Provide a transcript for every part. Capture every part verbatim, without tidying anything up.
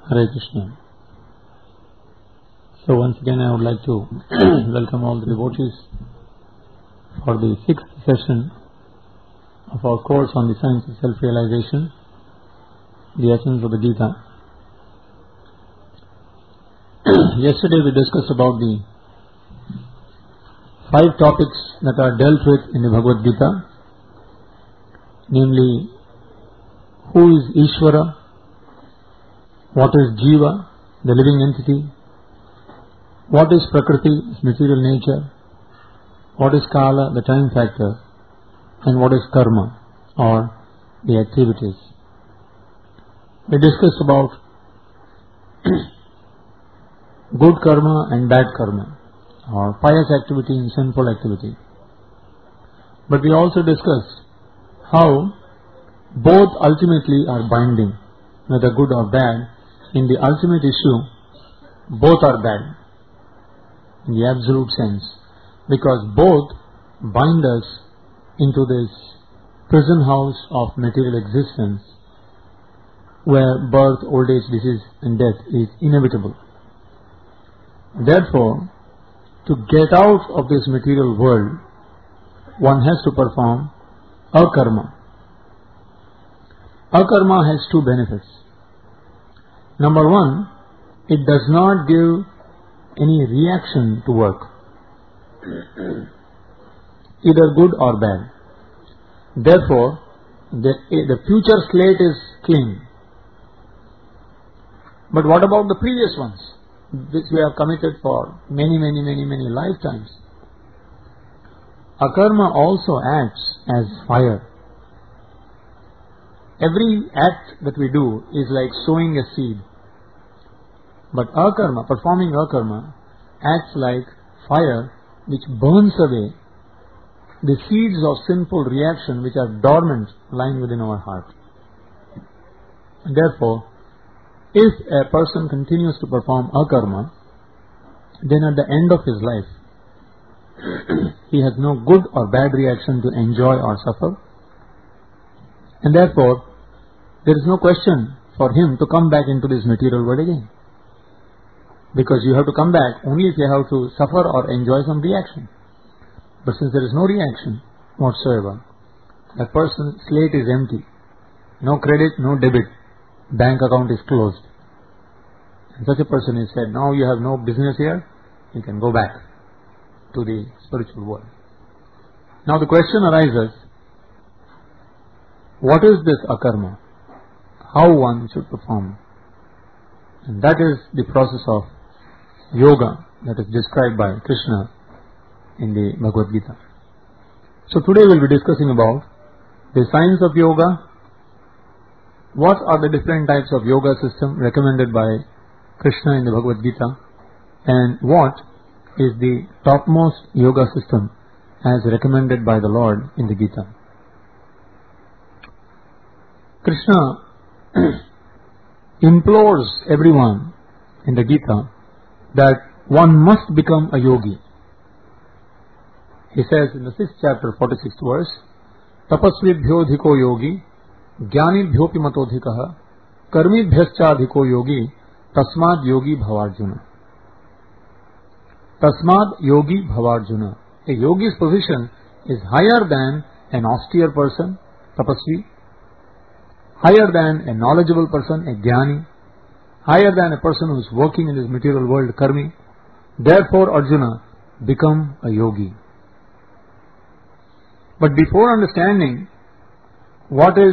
Hare Krishna. So once again I would like to welcome all the devotees for the sixth session of our course on the science of self-realization, the essence of the Gita. Yesterday we discussed about the five topics that are dealt with in the Bhagavad Gita, namely, who is Ishvara, what is Jiva, the living entity, what is Prakriti, its material nature, what is Kala, the time factor, and what is Karma, or the activities. We discussed about good karma and bad karma, or pious activity and sinful activity. But we also discussed how both ultimately are binding, whether good or bad. In the ultimate issue, both are bad, in the absolute sense, because both bind us into this prison house of material existence, where birth, old age, disease and death is inevitable. Therefore, to get out of this material world, one has to perform akarma. Akarma has two benefits. Number one, it does not give any reaction to work, either good or bad. Therefore, the, the future slate is clean. But what about the previous ones, which we have committed for many, many, many, many lifetimes? Akarma also acts as fire. Every act that we do is like sowing a seed. But akarma, performing akarma, acts like fire which burns away the seeds of sinful reaction which are dormant lying within our heart. Therefore, if a person continues to perform akarma, then at the end of his life, he has no good or bad reaction to enjoy or suffer. And therefore, there is no question for him to come back into this material world again. Because you have to come back only if you have to suffer or enjoy some reaction. But since there is no reaction whatsoever, that person's slate is empty. No credit, no debit. Bank account is closed. And such a person is said, now you have no business here, you can go back to the spiritual world. Now the question arises, what is this akarma? How one should perform? And that is the process of yoga that is described by Krishna in the Bhagavad Gita. So today we will be discussing about the science of yoga, what are the different types of yoga system recommended by Krishna in the Bhagavad Gita, and what is the topmost yoga system as recommended by the Lord in the Gita. Krishna implores everyone in the Gita that one must become a yogi. He says in the sixth chapter, forty-sixth verse, Tapasvibhyo dhiko yogi, jnanibhyopi matodhikaha, karmibhyascha dhiko yogi, tasmad yogi bhavarjuna. Tasmad yogi bhavarjuna. A yogi's position is higher than an austere person, tapasvi, higher than a knowledgeable person, a jnani, higher than a person who is working in this material world, karmi. Therefore, Arjuna, become a yogi. But before understanding what is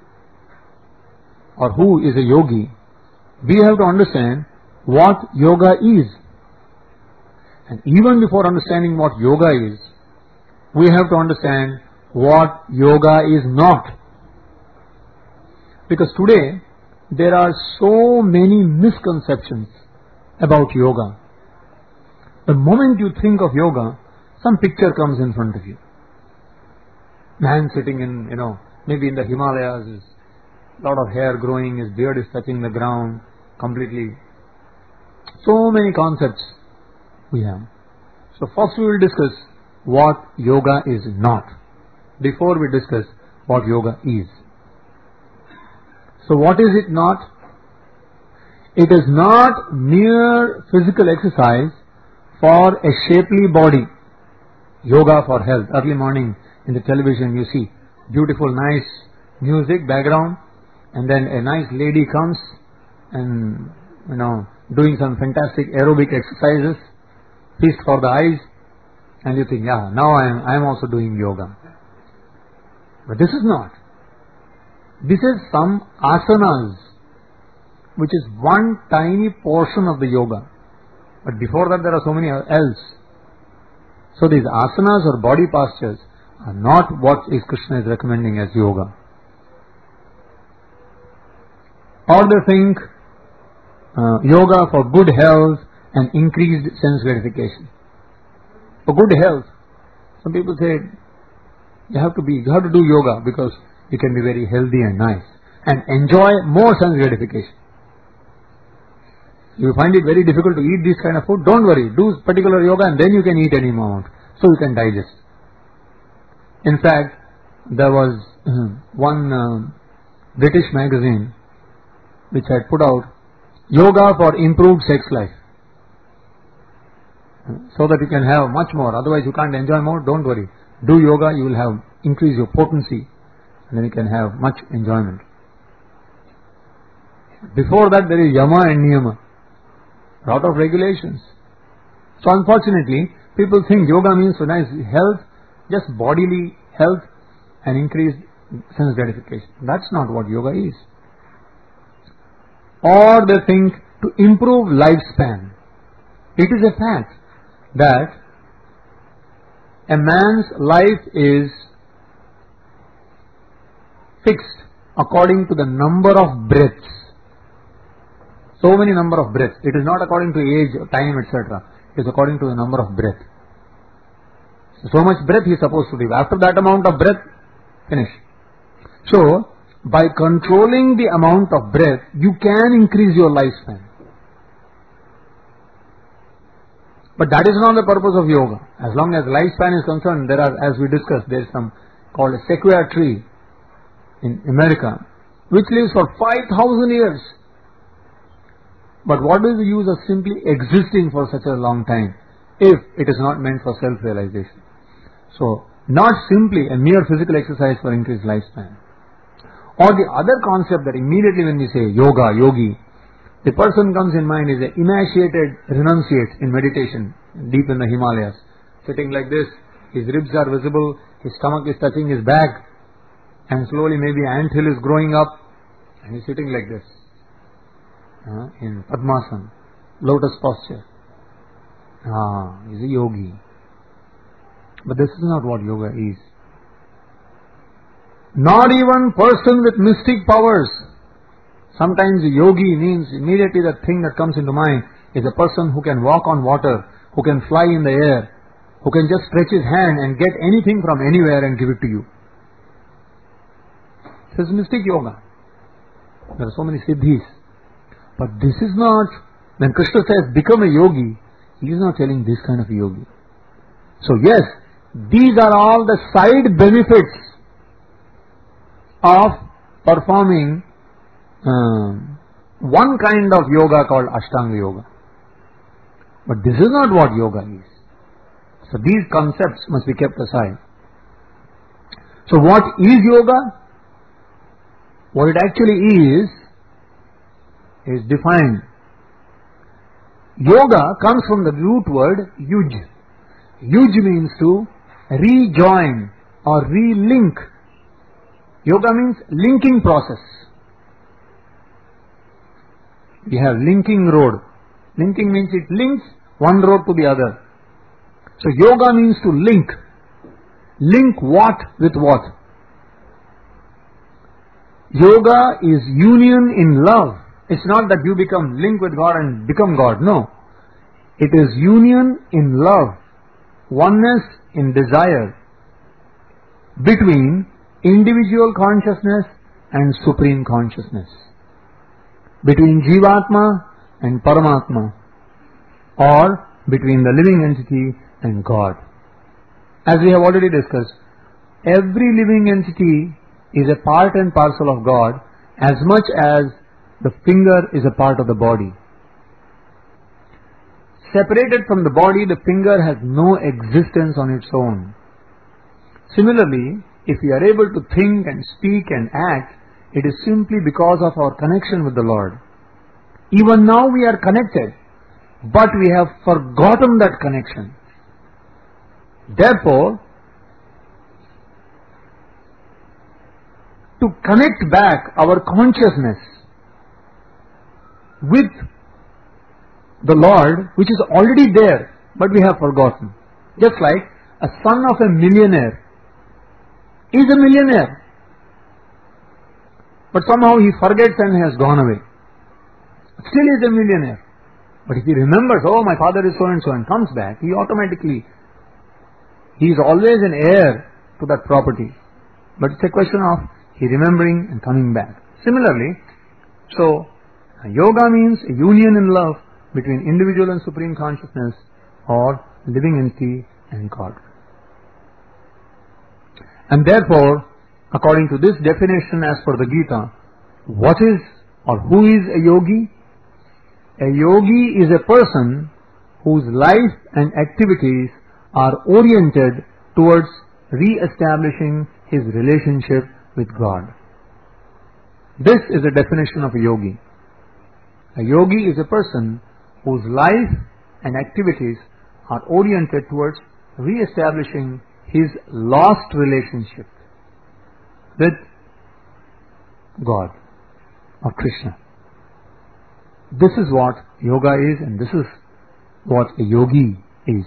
or who is a yogi, we have to understand what yoga is. And even before understanding what yoga is, we have to understand what yoga is not. Because today, there are so many misconceptions about yoga. The moment you think of yoga, some picture comes in front of you. Man sitting in, you know, maybe in the Himalayas, is a lot of hair growing, his beard is touching the ground completely. So many concepts we have. So first we will discuss what yoga is not, before we discuss what yoga is. So what is it not? It is not mere physical exercise for a shapely body. Yoga for health. Early morning in the television you see beautiful, nice music background, and then a nice lady comes and, you know, doing some fantastic aerobic exercises, feast for the eyes, and you think, yeah, now I am, I am also doing yoga. But this is not. This is some asanas, which is one tiny portion of the yoga. But before that there are so many else. So these asanas or body postures are not what is Krishna is recommending as yoga. Or they think uh, yoga for good health and increased sense gratification. For good health, some people say you have to be, you have to do yoga because you can be very healthy and nice and enjoy more sense gratification. You find it very difficult to eat this kind of food, don't worry, do particular yoga and then you can eat any amount, so you can digest. In fact, there was uh, one uh, British magazine which had put out yoga for improved sex life, so that you can have much more, otherwise you can't enjoy more, don't worry. Do yoga, you will have increase your potency and then you can have much enjoyment. Before that there is yama and niyama, lot of regulations. So unfortunately, people think yoga means so nice health, just bodily health and increased sense gratification. That's not what yoga is. Or they think to improve lifespan. It is a fact that a man's life is fixed according to the number of breaths. So many number of breaths. It is not according to age, time, et cetera. It is according to the number of breath. So, so much breath he is supposed to give. After that amount of breath, finish. So, by controlling the amount of breath, you can increase your lifespan. But that is not the purpose of yoga. As long as lifespan is concerned, there are, as we discussed, there is some called a sequoia tree in America, which lives for five thousand years. But what is the use of simply existing for such a long time if it is not meant for self-realization? So, not simply a mere physical exercise for increased lifespan. Or the other concept that immediately when we say yoga, yogi, the person comes in mind is an emaciated renunciate in meditation, deep in the Himalayas, sitting like this, his ribs are visible, his stomach is touching his back, and slowly maybe an anthill is growing up, and he's sitting like this. Uh, in Padmasana, lotus posture. Ah, he's a yogi. But this is not what yoga is. Not even person with mystic powers. Sometimes yogi means immediately the thing that comes into mind is a person who can walk on water, who can fly in the air, who can just stretch his hand and get anything from anywhere and give it to you. This is mystic yoga. There are so many siddhis. But this is not, when Krishna says become a yogi, he is not telling this kind of yogi. So yes, these are all the side benefits of performing um, one kind of yoga called Ashtanga yoga. But this is not what yoga is. So these concepts must be kept aside. So what is yoga? What it actually is, is defined. Yoga comes from the root word yuj. Yuj means to rejoin or re-link. Yoga means linking process. We have linking road. Linking means it links one road to the other. So yoga means to link. Link what with what? Yoga is union in love. It's not that you become linked with God and become God. No. It is union in love. Oneness in desire between individual consciousness and supreme consciousness. Between Jivatma and Paramatma. Or between the living entity and God. As we have already discussed, every living entity is a part and parcel of God as much as the finger is a part of the body. Separated from the body, the finger has no existence on its own. Similarly, if we are able to think and speak and act, it is simply because of our connection with the Lord. Even now we are connected, but we have forgotten that connection. Therefore, to connect back our consciousness with the Lord, which is already there, but we have forgotten. Just like a son of a millionaire is a millionaire, but somehow he forgets and has gone away. Still is a millionaire. But if he remembers, oh, my father is so and so, and comes back, he automatically, he is always an heir to that property. But it's a question of he remembering and coming back. Similarly, so yoga means a union in love between individual and supreme consciousness, or living entity and God. And therefore, according to this definition as per the Gita, what is or who is a yogi? A yogi is a person whose life and activities are oriented towards re-establishing his relationship with God. This is the definition of a yogi. A yogi is a person whose life and activities are oriented towards re-establishing his lost relationship with God or Krishna. This is what yoga is, and this is what a yogi is.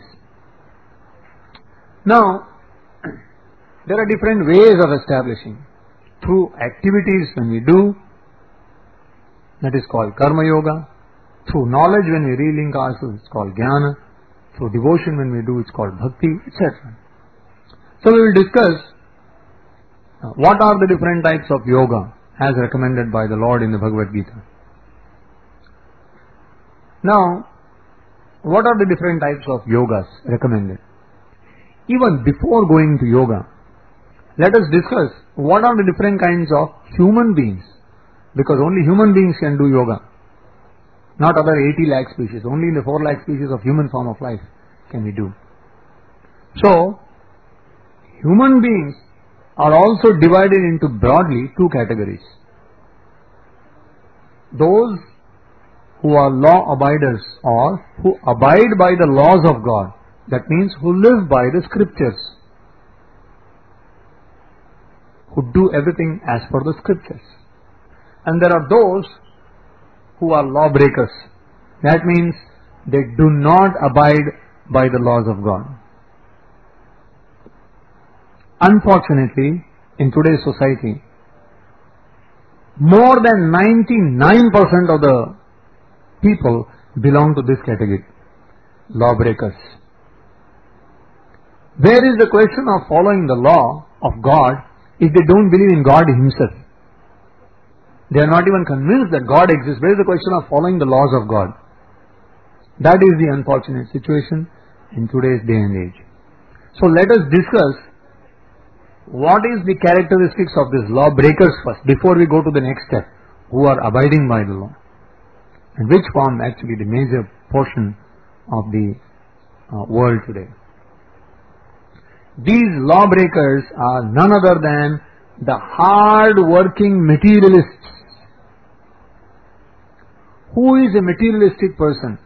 Now, there are different ways of establishing. Through activities when we do, that is called karma yoga. Through knowledge when we relink ourselves, it's called jnana. Through devotion when we do, it's called bhakti, et cetera. So we will discuss uh, what are the different types of yoga as recommended by the Lord in the Bhagavad Gita. Now, what are the different types of yogas recommended? Even before going to yoga, let us discuss what are the different kinds of human beings, because only human beings can do yoga, not other eighty lakh species. Only in the four lakh species of human form of life can we do. So, human beings are also divided into broadly two categories. Those who are law abiders, or who abide by the laws of God. That means who live by the scriptures, who do everything as per the scriptures. And there are those who are lawbreakers. That means they do not abide by the laws of God. Unfortunately, in today's society, more than ninety-nine percent of the people belong to this category, lawbreakers. Where is the question of following the law of God if they don't believe in God Himself? They are not even convinced that God exists. Where is the question of following the laws of God? That is the unfortunate situation in today's day and age. So let us discuss what is the characteristics of these lawbreakers first, before we go to the next step, who are abiding by the law, and which form actually the major portion of the uh, world today. These lawbreakers are none other than the hard-working materialists. Who is a materialistic person?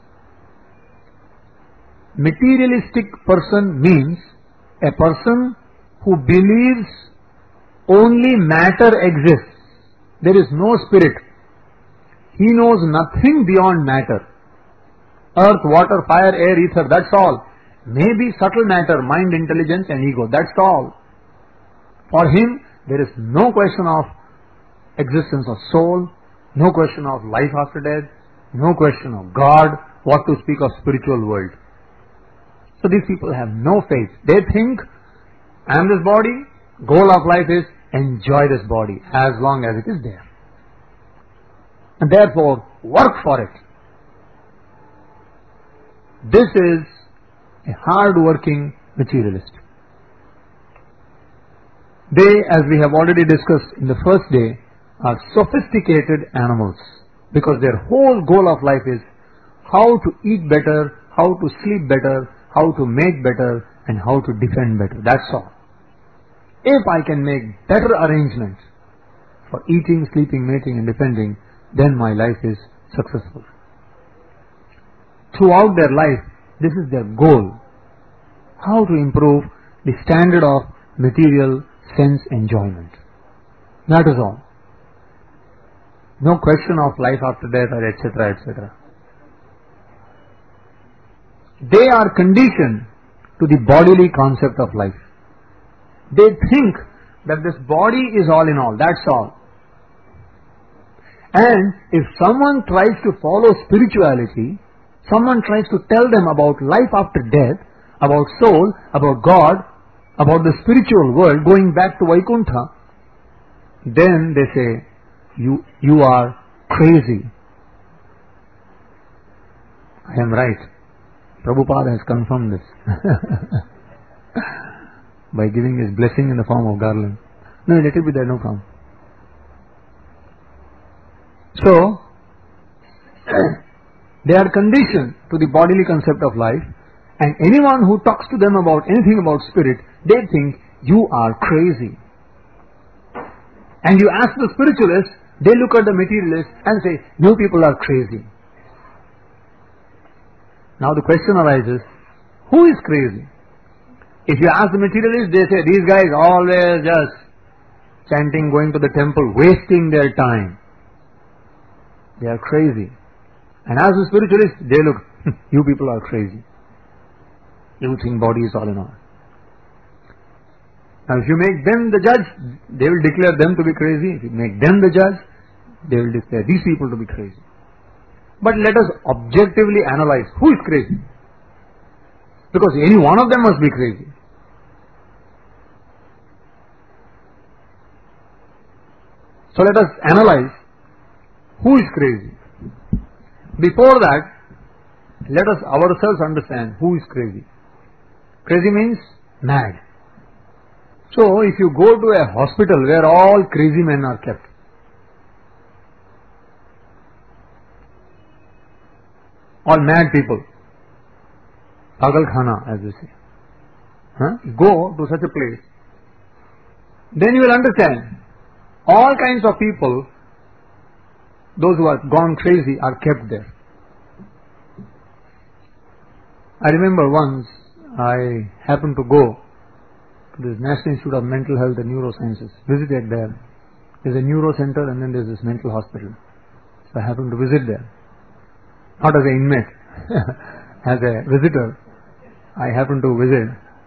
Materialistic person means a person who believes only matter exists. There is no spirit. He knows nothing beyond matter. Earth, water, fire, air, ether, that's all. Maybe subtle matter, mind, intelligence and ego, that's all. For him, there is no question of existence of soul, no question of life after death, no question of God, what to speak of spiritual world. So these people have no faith. They think, I am this body, goal of life is enjoy this body as long as it is there. And therefore, work for it. This is a hard-working materialist. They, as we have already discussed in the first day, are sophisticated animals. Because their whole goal of life is how to eat better, how to sleep better, how to make better, and how to defend better. That's all. If I can make better arrangements for eating, sleeping, mating, and defending, then my life is successful. Throughout their life, this is their goal. How to improve the standard of material sense enjoyment. That is all. No question of life after death or et cetera et cetera. They are conditioned to the bodily concept of life. They think that this body is all in all, that's all. And if someone tries to follow spirituality, someone tries to tell them about life after death, about soul, about God, about the spiritual world, going back to Vaikuntha, then they say, you, you are crazy. I am right. Prabhupada has confirmed this by giving his blessing in the form of garland. No, let it be there, no problem. So, they are conditioned to the bodily concept of life, and anyone who talks to them about anything about spirit, they think you are crazy. And you ask the spiritualist, they look at the materialist and say, you people are crazy. Now the question arises, who is crazy? If you ask the materialist, they say, these guys always just chanting, going to the temple, wasting their time. They are crazy. And as the spiritualist, they look, you people are crazy. You think body is all in all. Now if you make them the judge, they will declare them to be crazy. If you make them the judge, they will declare these people to be crazy. But let us objectively analyze who is crazy. Because any one of them must be crazy. So let us analyze who is crazy. Before that, let us ourselves understand who is crazy. Crazy means mad. So if you go to a hospital where all crazy men are kept, all mad people, Pagal Khana as they say, huh? Go to such a place, then you will understand all kinds of people, those who have gone crazy, are kept there. I remember once I happened to go to this National Institute of Mental Health and Neurosciences, visited there. There's a neuro center and then there's this mental hospital. So I happened to visit there. Not as an inmate, as a visitor, I happened to visit.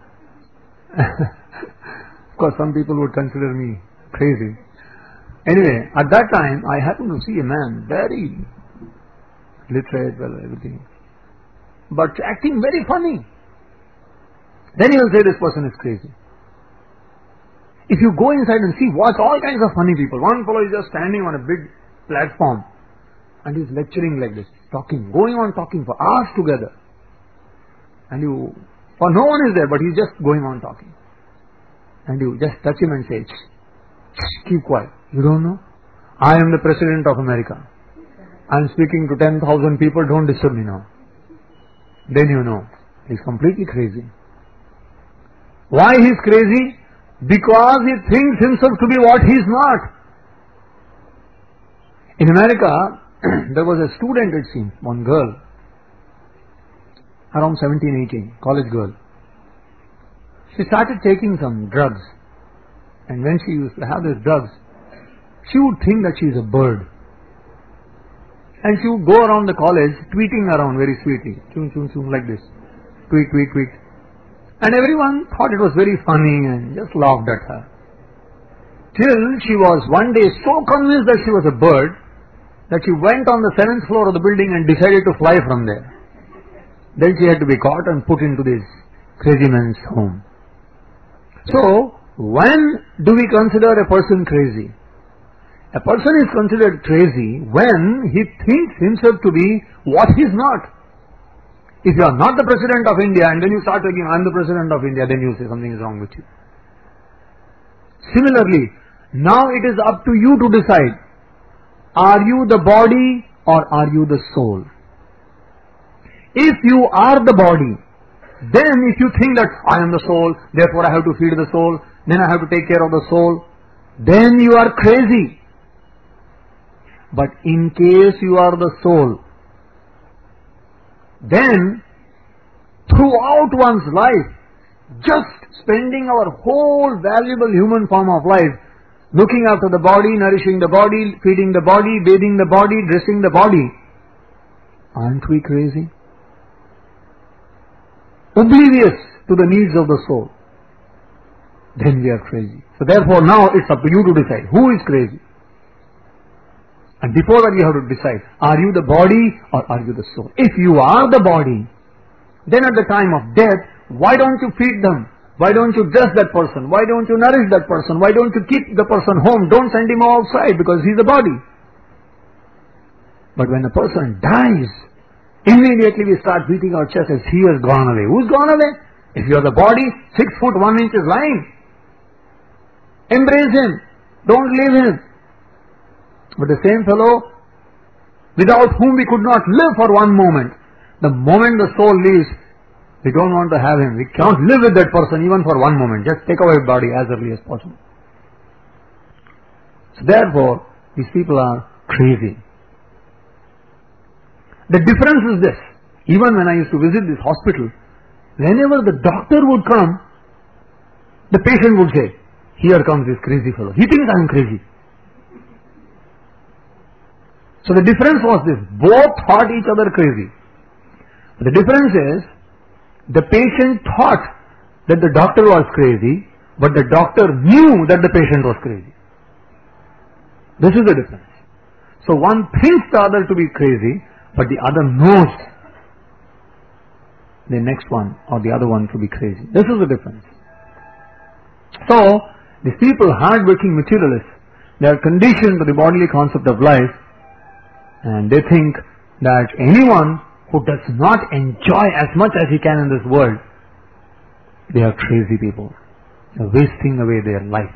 Of course, some people would consider me crazy. Anyway, at that time, I happened to see a man, very literate, well, everything, but acting very funny. Then you will say this person is crazy. If you go inside and see, watch all kinds of funny people. One fellow is just standing on a big platform and he's lecturing like this, talking, going on talking for hours together. And you, for no one is there, but he's just going on talking. And you just touch him and say, keep quiet. You don't know? I am the President of America. I am speaking to ten thousand people, don't disturb me now. Then you know, he's completely crazy. Why he's crazy? Because he thinks himself to be what he's not. In America, there was a student, it seems, one girl, around seventeen, eighteen, college girl. She started taking some drugs. And when she used to have these drugs, she would think that she is a bird. And she would go around the college, tweeting around very sweetly, choom, choom, choom, like this. Tweet, tweet, tweet. And everyone thought it was very funny and just laughed at her. Till she was one day so convinced that she was a bird, that she went on the seventh floor of the building and decided to fly from there. Then she had to be caught and put into this crazy man's home. So, when do we consider a person crazy? A person is considered crazy when he thinks himself to be what he is not. If you are not the President of India and then you start thinking, I am the President of India, then you say something is wrong with you. Similarly, now it is up to you to decide, are you the body or are you the soul? If you are the body, then if you think that I am the soul, therefore I have to feed the soul, then I have to take care of the soul, then you are crazy. But in case you are the soul, then throughout one's life, just spending our whole valuable human form of life looking after the body, nourishing the body, feeding the body, bathing the body, dressing the body, aren't we crazy? Oblivious to the needs of the soul. Then we are crazy. So therefore now it's up to you to decide who is crazy. And before that you have to decide, are you the body or are you the soul? If you are the body, then at the time of death, why don't you feed them? Why don't you dress that person? Why don't you nourish that person? Why don't you keep the person home? Don't send him outside because he's a body. But when a person dies, immediately we start beating our chest as he has gone away. Who's gone away? If you are the body, six foot one inch is lying. Embrace him. Don't leave him. But the same fellow, without whom we could not live for one moment, the moment the soul leaves, we don't want to have him. We can't live with that person even for one moment. Just take away his body as early as possible. So therefore, these people are crazy. The difference is this. Even when I used to visit this hospital, whenever the doctor would come, the patient would say, here comes this crazy fellow. He thinks I am crazy. So the difference was this. Both thought each other crazy. The difference is, the patient thought that the doctor was crazy, but the doctor knew that the patient was crazy. This is the difference. So one thinks the other to be crazy, but the other knows the next one or the other one to be crazy. This is the difference. So, these people, hard-working materialists, they are conditioned to the bodily concept of life, and they think that anyone who does not enjoy as much as he can in this world, they are crazy people. They are wasting away their life.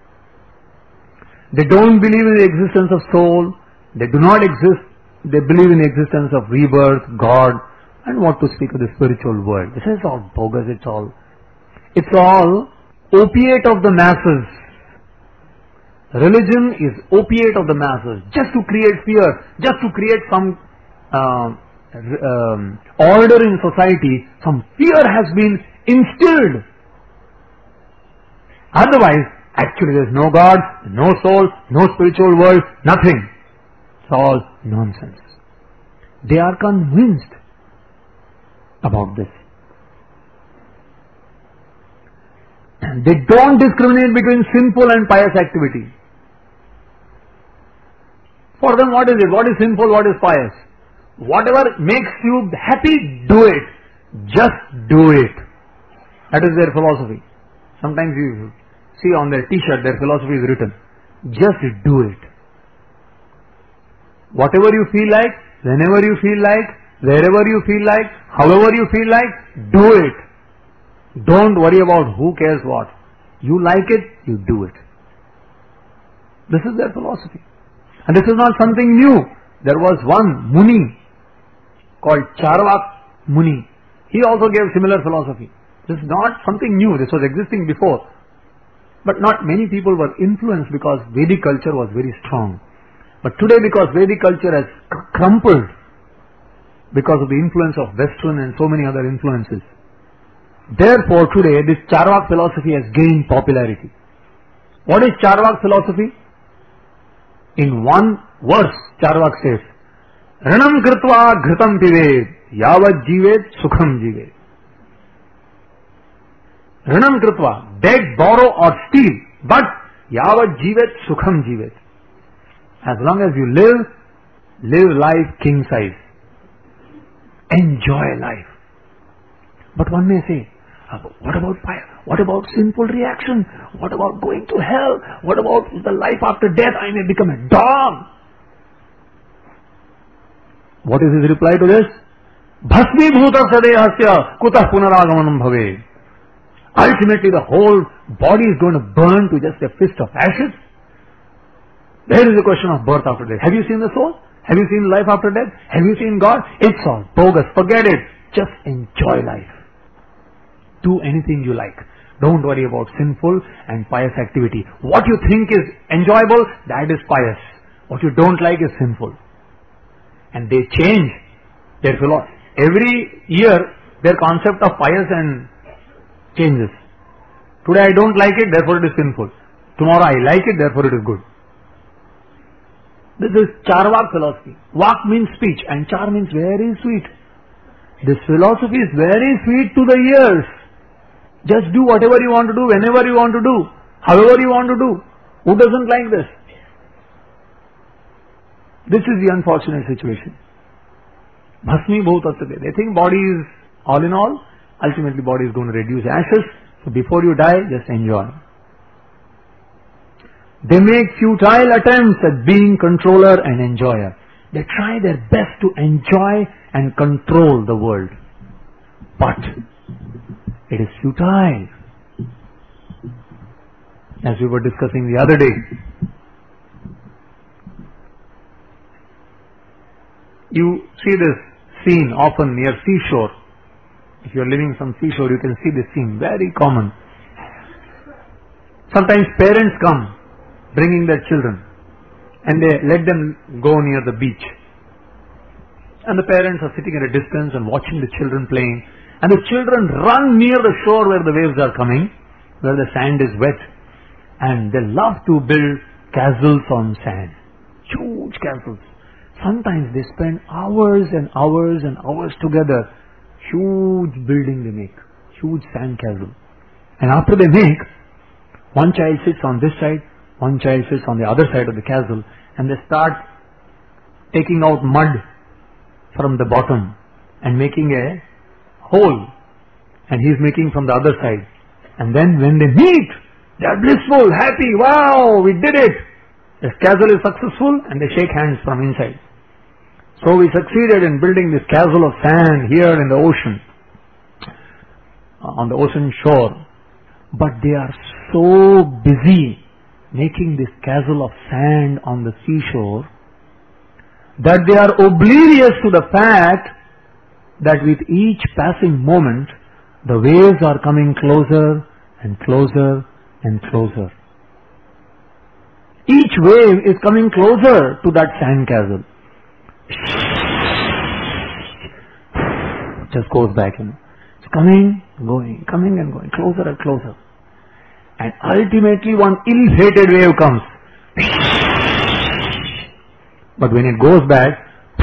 They don't believe in the existence of soul. They do not exist. They believe in the existence of rebirth, God, and what to speak of the spiritual world. This is all bogus. It's all, it's all opiate of the masses. Religion is opiate of the masses, just to create fear, just to create some uh, um, order in society. Some fear has been instilled. Otherwise, actually there is no God, no soul, no spiritual world, nothing. It's all nonsense. They are convinced about this. They don't discriminate between sinful and pious activity. For them, what is it? What is sinful? What is pious? Whatever makes you happy, do it. Just do it. That is their philosophy. Sometimes you see on their t-shirt, their philosophy is written. Just do it. Whatever you feel like, whenever you feel like, wherever you feel like, however you feel like, do it. Don't worry about who cares what. You like it, you do it. This is their philosophy. And this is not something new. There was one Muni called Charvak Muni. He also gave similar philosophy. This is not something new. This was existing before. But not many people were influenced because Vedic culture was very strong. But today, because Vedic culture has crumpled because of the influence of Western and so many other influences, therefore today this Charvak philosophy has gained popularity. What is Charvak philosophy? In one verse, Charvak says, Ranam kritva ghritam pived, yavad jivet sukham jivet. Ranam kritva, beg, borrow or steal, but yavad jivet sukham jivet. As long as you live, live life king size. Enjoy life. But one may say, what about fire? What about sinful reaction? What about going to hell? What about the life after death? I may become a dog. What is his reply to this? Bhasmi bhuta sadehasya kutah punaragamanam bhave. Ultimately the whole body is going to burn to just a fist of ashes. There is a question of birth after death. Have you seen the soul? Have you seen life after death? Have you seen God? It's all bogus. Forget it. Just enjoy life. Do anything you like. Don't worry about sinful and pious activity. What you think is enjoyable, that is pious. What you don't like is sinful. And they change their philosophy. Every year, their concept of pious and changes. Today I don't like it, therefore it is sinful. Tomorrow I like it, therefore it is good. This is Charvak philosophy. Vak means speech and char means very sweet. This philosophy is very sweet to the ears. Just do whatever you want to do, whenever you want to do, however you want to do. Who doesn't like this? This is the unfortunate situation. Bhasmi bhutasate. They think body is all in all. Ultimately body is going to reduce ashes. So before you die, just enjoy. They make futile attempts at being controller and enjoyer. They try their best to enjoy and control the world. But it is futile. As we were discussing the other day, you see this scene often near seashore. If you are living some seashore, you can see this scene, very common. Sometimes parents come bringing their children and they let them go near the beach. And the parents are sitting at a distance and watching the children playing. And the children run near the shore where the waves are coming, where the sand is wet. And they love to build castles on sand. Huge castles. Sometimes they spend hours and hours and hours together. Huge building they make. Huge sand castle. And after they make, one child sits on this side, one child sits on the other side of the castle, and they start taking out mud from the bottom and making a hole. And he's making from the other side. And then when they meet, they are blissful, happy, wow, we did it. The castle is successful and they shake hands from inside. So we succeeded in building this castle of sand here in the ocean, on the ocean shore. But they are so busy making this castle of sand on the seashore that they are oblivious to the fact that with each passing moment, the waves are coming closer and closer and closer. Each wave is coming closer to that sand castle. Just goes back, you know. It's coming, going, coming and going, closer and closer. And ultimately one ill-fated wave comes. But when it goes back,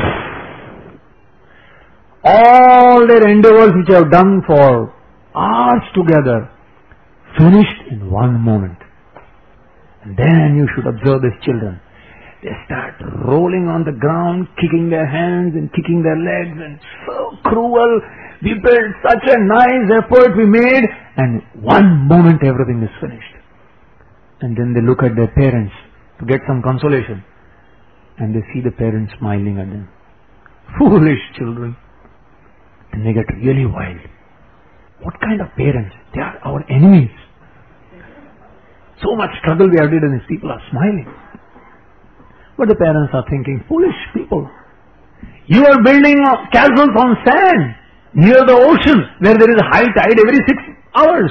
all their endeavors which they have done for hours together, finished in one moment. And then you should observe these children. They start rolling on the ground, kicking their hands and kicking their legs, and so cruel. We built such a nice effort we made, and one moment everything is finished. And then they look at their parents to get some consolation, and they see the parents smiling at them. Foolish children. And they get really wild. What kind of parents? They are our enemies. So much struggle we have did and these people are smiling. But the parents are thinking, foolish people. You are building castles on sand near the ocean where there is a high tide every six hours.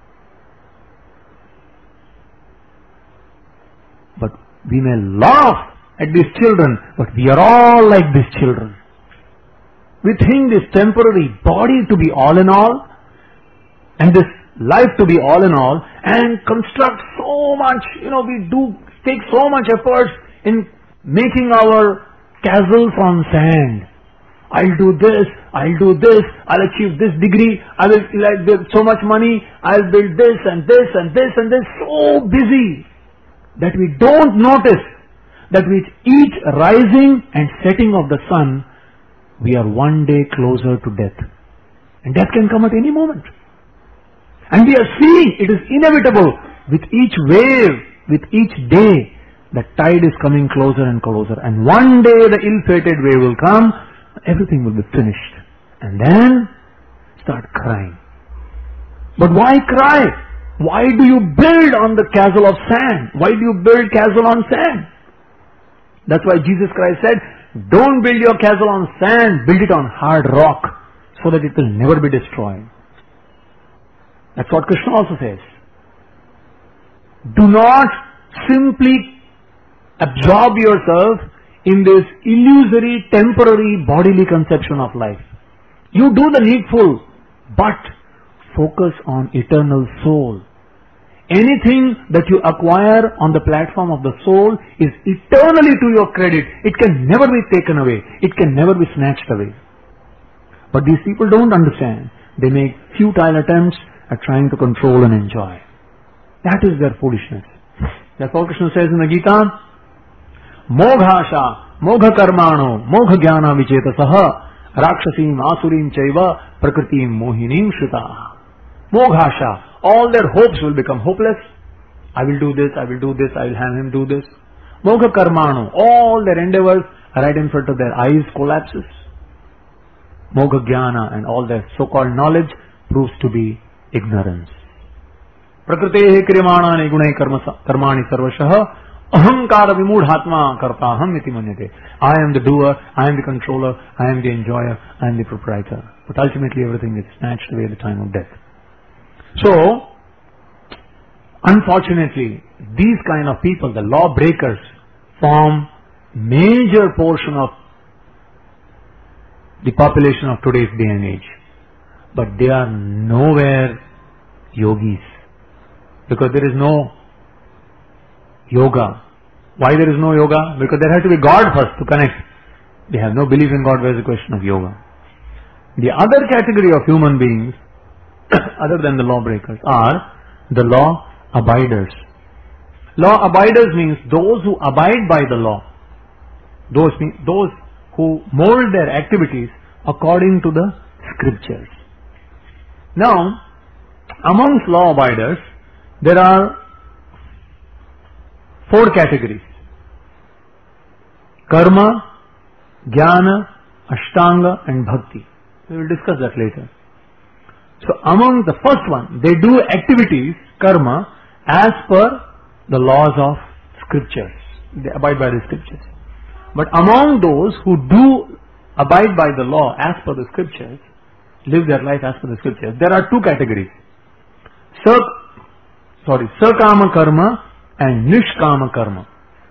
But we may laugh at these children, but we are all like these children. We think this temporary body to be all in all, and this life to be all in all, and construct so much, you know, we do take so much effort in making our castles on sand. I'll do this, I'll do this, I'll achieve this degree, I will like build so much money, I'll build this and this and this and this. So busy that we don't notice that with each rising and setting of the sun, we are one day closer to death. And death can come at any moment. And we are seeing it is inevitable. With each wave, with each day, the tide is coming closer and closer. And one day the ill-fated wave will come, everything will be finished. And then start crying. But why cry? Why do you build on the castle of sand? Why do you build castle on sand? That's why Jesus Christ said, Don't build your castle on sand, build it on hard rock so that it will never be destroyed. That's what Krishna also says. Do not simply absorb yourself in this illusory, temporary, bodily conception of life. You do the needful, but focus on eternal soul. Anything that you acquire on the platform of the soul is eternally to your credit. It can never be taken away. It can never be snatched away. But these people don't understand. They make futile attempts at trying to control and enjoy. That is their foolishness. Therefore Krishna says in the Gita, Moghasha, Mogha karmano, Mogha jnana vichetasaha, Rakshasim asurim chaiva, Prakritim mohinim shrita. Moghasha, all their hopes will become hopeless. I will do this, I will do this, I will have him do this. Mogha karmano, all their endeavors right in front of their eyes collapses. Mogha jnana, and all their so-called knowledge proves to be ignorance. Prakritehe kriyamanani gunai karmani sarvashah ahankara vimudhatma kartaham iti manyate. I am the doer, I am the controller, I am the enjoyer, I am the proprietor. But ultimately everything is snatched away at the time of death. So, unfortunately, these kind of people, the lawbreakers, form major portion of the population of today's day and age. But they are nowhere yogis. Because there is no yoga. Why there is no yoga? Because there has to be God first to connect. They have no belief in God, where is the question of yoga. The other category of human beings, other than the lawbreakers, are the law abiders. Law abiders means those who abide by the law. Those mean those who mold their activities according to the scriptures. Now, amongst law abiders, there are four categories. Karma, Jnana, Ashtanga and Bhakti. We will discuss that later. So among the first one, they do activities, karma, as per the laws of scriptures. They abide by the scriptures. But among those who do abide by the law as per the scriptures, live their life as per the scriptures, there are two categories. Sir, sorry, Sakama karma and Nishkama karma.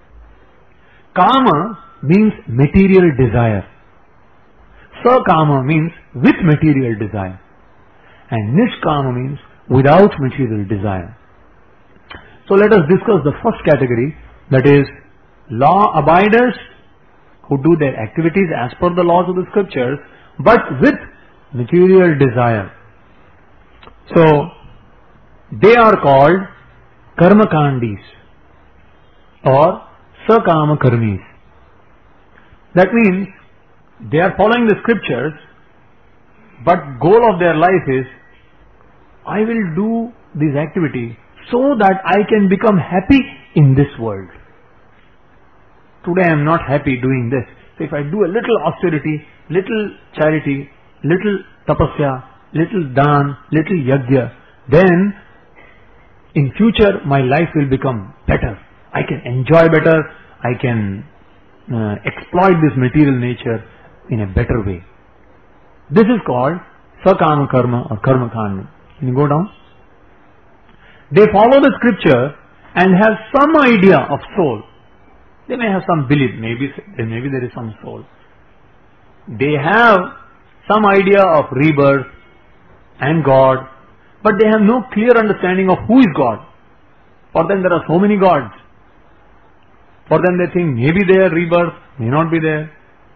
Kama means material desire. Sakama means with material desire. And Nishkama means without material desire. So let us discuss the first category, that is law abiders who do their activities as per the laws of the scriptures, but with material desire. So they are called karmakandis or sakama karmis. That means they are following the scriptures, but goal of their life is, I will do this activity so that I can become happy in this world. Today I am not happy doing this. So if I do a little austerity, little charity, little tapasya, little dan, little yajna, then in future my life will become better. I can enjoy better. I can uh, exploit this material nature in a better way. This is called sakama karma or karma kanda. Can you go down? They follow the scripture and have some idea of soul. They may have some belief, maybe, maybe there is some soul. They have some idea of rebirth and God, but they have no clear understanding of who is God. For them there are so many gods. For them they think maybe their rebirth may not be there.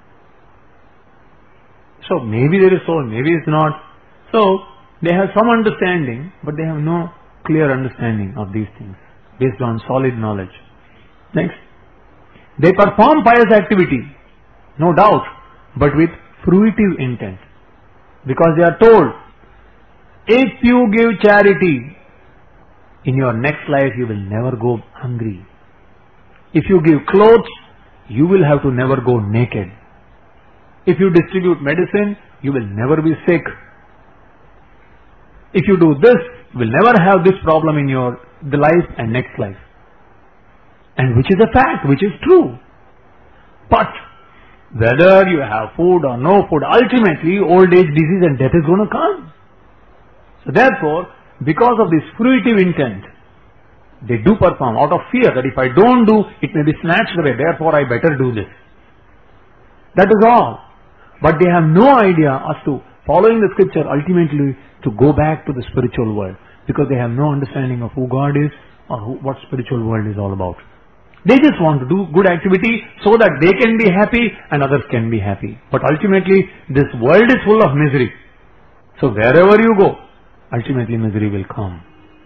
So maybe there is soul, maybe it's not. So they have some understanding, but they have no clear understanding of these things based on solid knowledge. Next. They perform pious activity, no doubt, but with fruitive intent. Because they are told, if you give charity, in your next life you will never go hungry. If you give clothes, you will have to never go naked. If you distribute medicine, you will never be sick. If you do this, you will never have this problem in your the life and next life. And which is a fact, which is true. But Whether you have food or no food, ultimately old age, disease and death is going to come. So therefore, because of this fruitive intent, they do perform out of fear that if I don't do, it may be snatched away, therefore I better do this. That is all. But they have no idea as to following the scripture ultimately to go back to the spiritual world, because they have no understanding of who God is or who, what spiritual world is all about. They just want to do good activity so that they can be happy and others can be happy. But ultimately, this world is full of misery. So wherever you go, ultimately misery will come.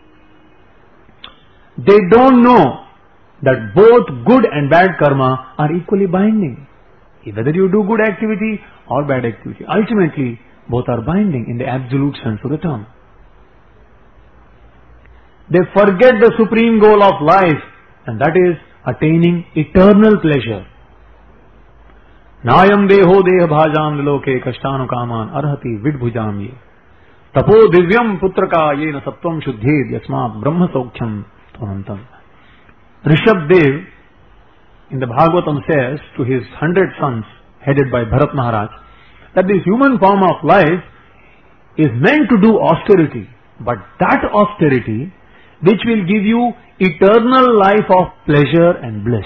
They don't know that both good and bad karma are equally binding. Whether you do good activity or bad activity, ultimately both are binding in the absolute sense of the term. They forget the supreme goal of life, and that is attaining eternal pleasure. Nayam deho deha bhajam loke kashtanu kaman arhati vidbhujam ye. Tapo divyam putraka yena sattvam shuddhed yasmat brahma sokhyam tvantam. Rishabh Dev in the Bhagavatam says to his hundred sons headed by Bharat Maharaj that this human form of life is meant to do austerity, but that austerity which will give you eternal life of pleasure and bliss.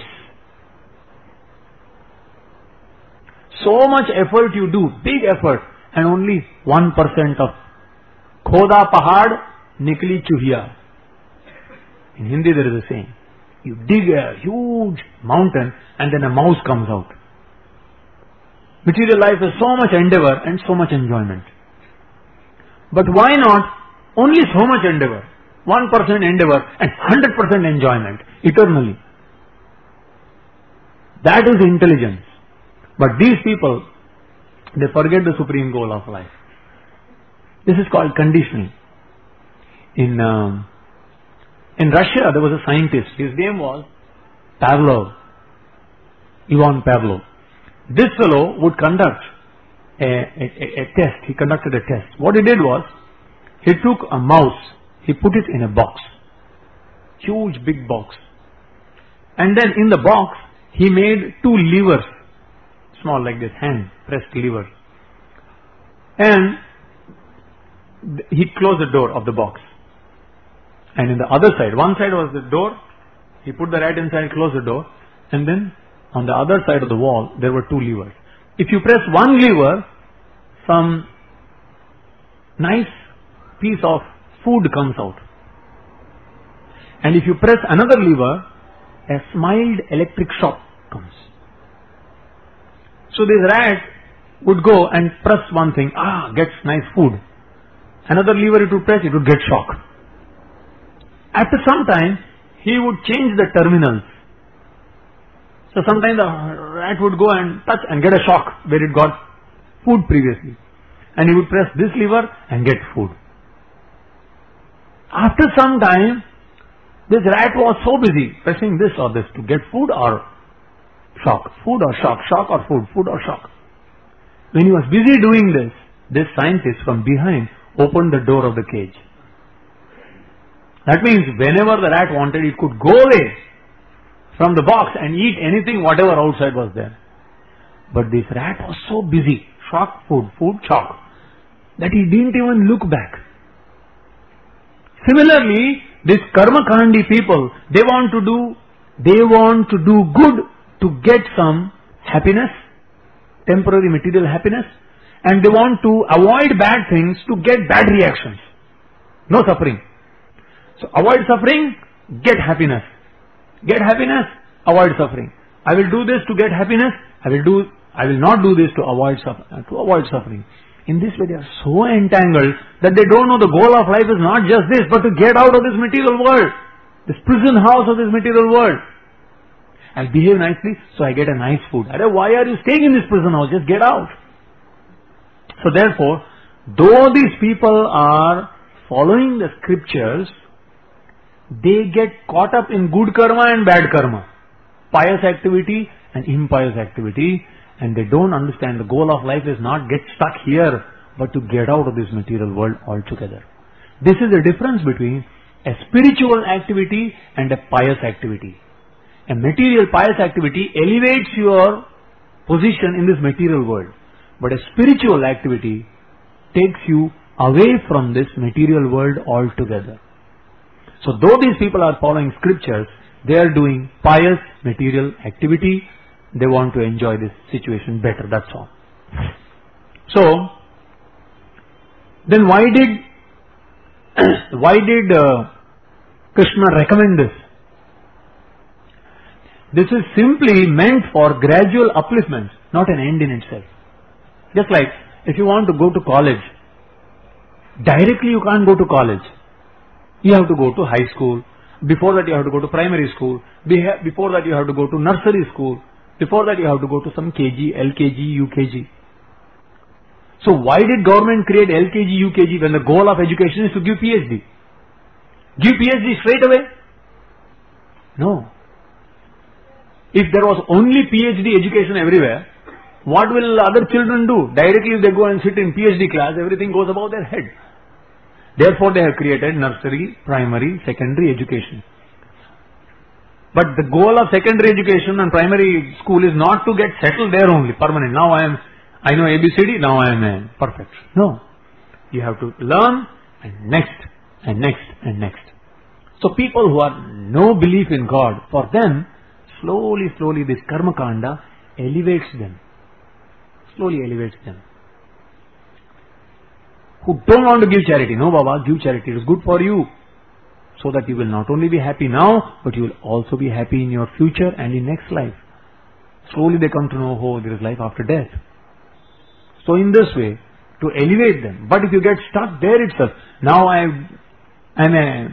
So much effort you do, big effort, and only one percent of Khoda Pahad Nikli Chuhiya. In Hindi there is a saying. You dig a huge mountain and then a mouse comes out. Material life is so much endeavor and so much enjoyment. But why not only so much endeavor? one percent endeavor and one hundred percent enjoyment eternally. That is intelligence. But these people, they forget the supreme goal of life. This is called conditioning. In um, in Russia, there was a scientist. His name was Pavlov, Ivan Pavlov. This fellow would conduct a, a, a, a test. He conducted a test. What he did was, he took a mouse, he put it in a box, huge big box, and then in the box he made two levers, small like this, hand pressed levers, and he closed the door of the box. And in the other side, one side was the door, he put the rat inside, closed the door, and then on the other side of the wall there were two levers. If you press one lever, some nice piece of food comes out. And if you press another lever, a mild electric shock comes. So this rat would go and press one thing, ah, gets nice food. Another lever it would press, it would get shock. After some time, he would change the terminals. So sometimes the rat would go and touch and get a shock where it got food previously. And he would press this lever and get food. After some time, this rat was so busy pressing this or this to get food or shock, food or shock, shock or food, food or shock. When he was busy doing this, this scientist from behind opened the door of the cage. That means whenever the rat wanted, it could go away from the box and eat anything, whatever outside was there. But this rat was so busy, shock, food, food, shock, that he didn't even look back. Similarly, these karma-kandi people, they want to do, they want to do good to get some happiness, temporary material happiness, and they want to avoid bad things to get bad reactions. No suffering. So avoid suffering, get happiness. Get happiness, avoid suffering. I will do this to get happiness, I will do, I will not do this to avoid suffer, to avoid suffering. In this way they are so entangled that they don't know the goal of life is not just this, but to get out of this material world, this prison house of this material world. I'll behave nicely, so I get a nice food. Why are you staying in this prison house? Just get out. So therefore, though these people are following the scriptures, they get caught up in good karma and bad karma, pious activity and impious activity, and they don't understand the goal of life is not get stuck here, but to get out of this material world altogether. This is the difference between a spiritual activity and a pious activity. A material pious activity elevates your position in this material world. But a spiritual activity takes you away from this material world altogether. So though these people are following scriptures, they are doing pious material activity. They want to enjoy this situation better, that's all. So, then why did why did uh, Krishna recommend this? This is simply meant for gradual upliftment, not an end in itself. Just like if you want to go to college, directly you can't go to college. You have to go to high school. Before that you have to go to primary school. Before that you have to go to nursery school. Before that you have to go to some K G, L K G, U K G. So why did government create L K G, U K G when the goal of education is to give P H D? Give P H D straight away? No. If there was only P H D education everywhere, what will other children do? Directly if they go and sit in P H D class, everything goes above their head. Therefore they have created nursery, primary, secondary education. But the goal of secondary education and primary school is not to get settled there only, permanent. Now I am, I know A B C D, now I am a perfect. No. You have to learn and next and next and next. So people who are no belief in God, for them, slowly, slowly this karma kanda elevates them. Slowly elevates them. Who don't want to give charity. No, Baba, give charity. It is good for you. So that you will not only be happy now, but you will also be happy in your future and in next life. Slowly they come to know, oh, there is life after death. So in this way, to elevate them. But if you get stuck there itself, now I am a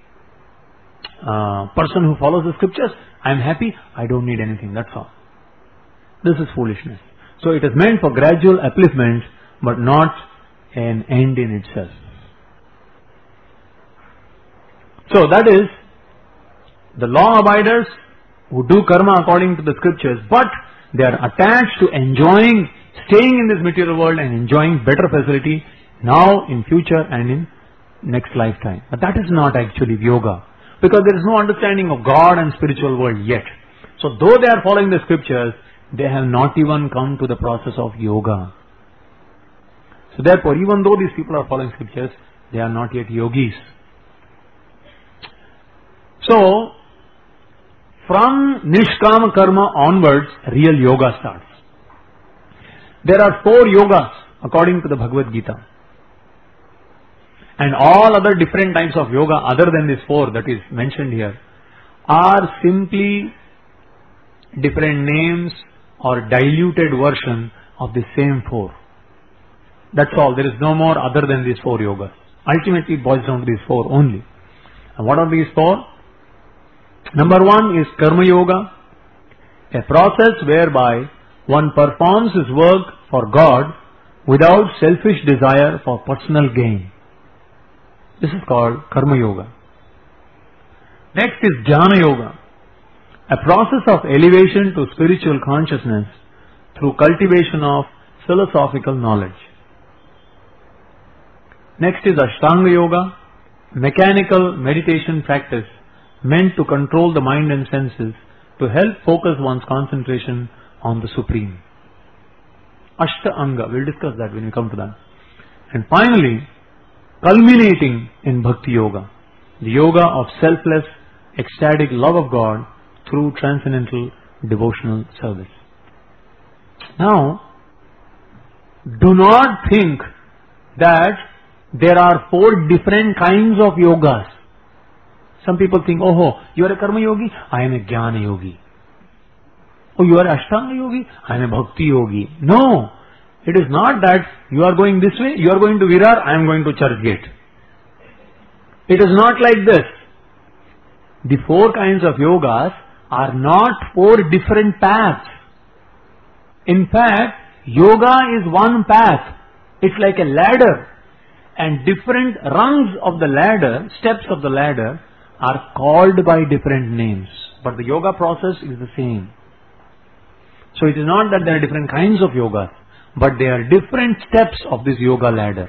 uh, person who follows the scriptures, I am happy, I don't need anything, that's all. This is foolishness. So it is meant for gradual upliftment, but not an end in itself. So that is the law abiders who do karma according to the scriptures, but they are attached to enjoying, staying in this material world and enjoying better facility now, in future and in next lifetime. But that is not actually yoga, because there is no understanding of God and spiritual world yet. So though they are following the scriptures, they have not even come to the process of yoga. So therefore, even though these people are following scriptures, they are not yet yogis. So, from Nishkama Karma onwards, real yoga starts. There are four yogas according to the Bhagavad Gita. And all other different types of yoga other than these four that is mentioned here are simply different names or diluted version of the same four. That's all. There is no more other than these four yogas. Ultimately it boils down to these four only. And what are these four? Number one is Karma Yoga, a process whereby one performs his work for God without selfish desire for personal gain. This is called Karma Yoga. Next is Jnana Yoga, a process of elevation to spiritual consciousness through cultivation of philosophical knowledge. Next is Ashtanga Yoga, mechanical meditation practice meant to control the mind and senses to help focus one's concentration on the Supreme. Ashta Anga, we'll discuss that when we come to that. And finally, culminating in Bhakti Yoga, the yoga of selfless, ecstatic love of God through transcendental devotional service. Now, do not think that there are four different kinds of yogas. Some people think, oh, you are a Karma Yogi, I am a Jnana Yogi. Oh, you are Ashtanga Yogi, I am a Bhakti Yogi. No, it is not that you are going this way, you are going to Virar, I am going to Churchgate. It is not like this. The four kinds of yogas are not four different paths. In fact, yoga is one path. It's like a ladder. And different rungs of the ladder, steps of the ladder, are called by different names. But the yoga process is the same. So it is not that there are different kinds of yoga, but they are different steps of this yoga ladder.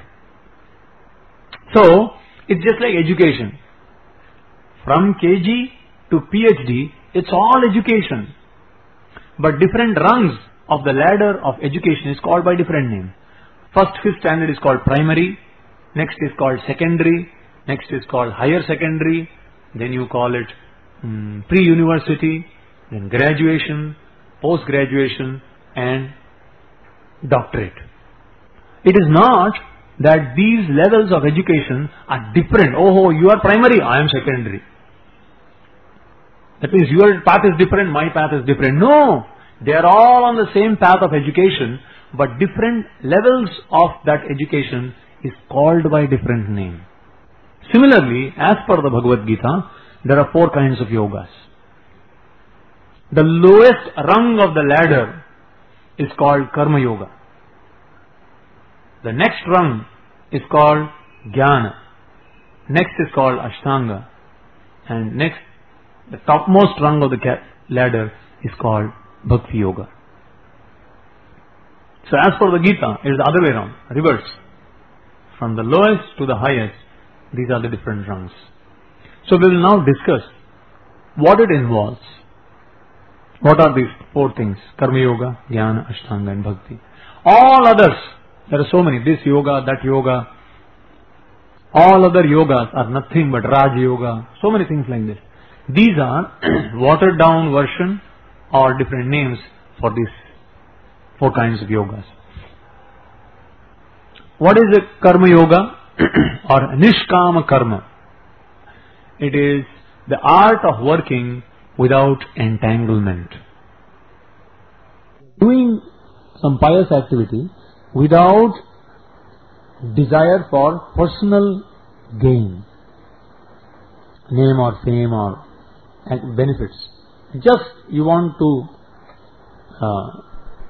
So, it's just like education. From K G to P H D, it's all education. But different rungs of the ladder of education is called by different name. First, fifth standard is called primary, next is called secondary, next is called higher secondary, then you call it um, pre-university, then graduation, post-graduation and doctorate. It is not that these levels of education are different. Oh, you are primary, I am secondary. That means your path is different, my path is different. No! They are all on the same path of education, but different levels of that education is called by different name. Similarly, as per the Bhagavad Gita, there are four kinds of yogas. The lowest rung of the ladder is called Karma Yoga. The next rung is called Jnana. Next is called Ashtanga. And next, the topmost rung of the ladder is called Bhakti Yoga. So as for the Gita, it is the other way around, reverse. From the lowest to the highest, these are the different rungs. So we will now discuss what it involves. What are these four things? Karma Yoga, Jnana, Ashtanga and Bhakti. All others, there are so many, this yoga, that yoga, all other yogas are nothing but Raj Yoga, so many things like this. These are watered down version or different names for these four kinds of yogas. What is a Karma Yoga or Nishkama Karma? It is the art of working without entanglement. Doing some pious activity without desire for personal gain, name or fame or benefits. Just you want to uh,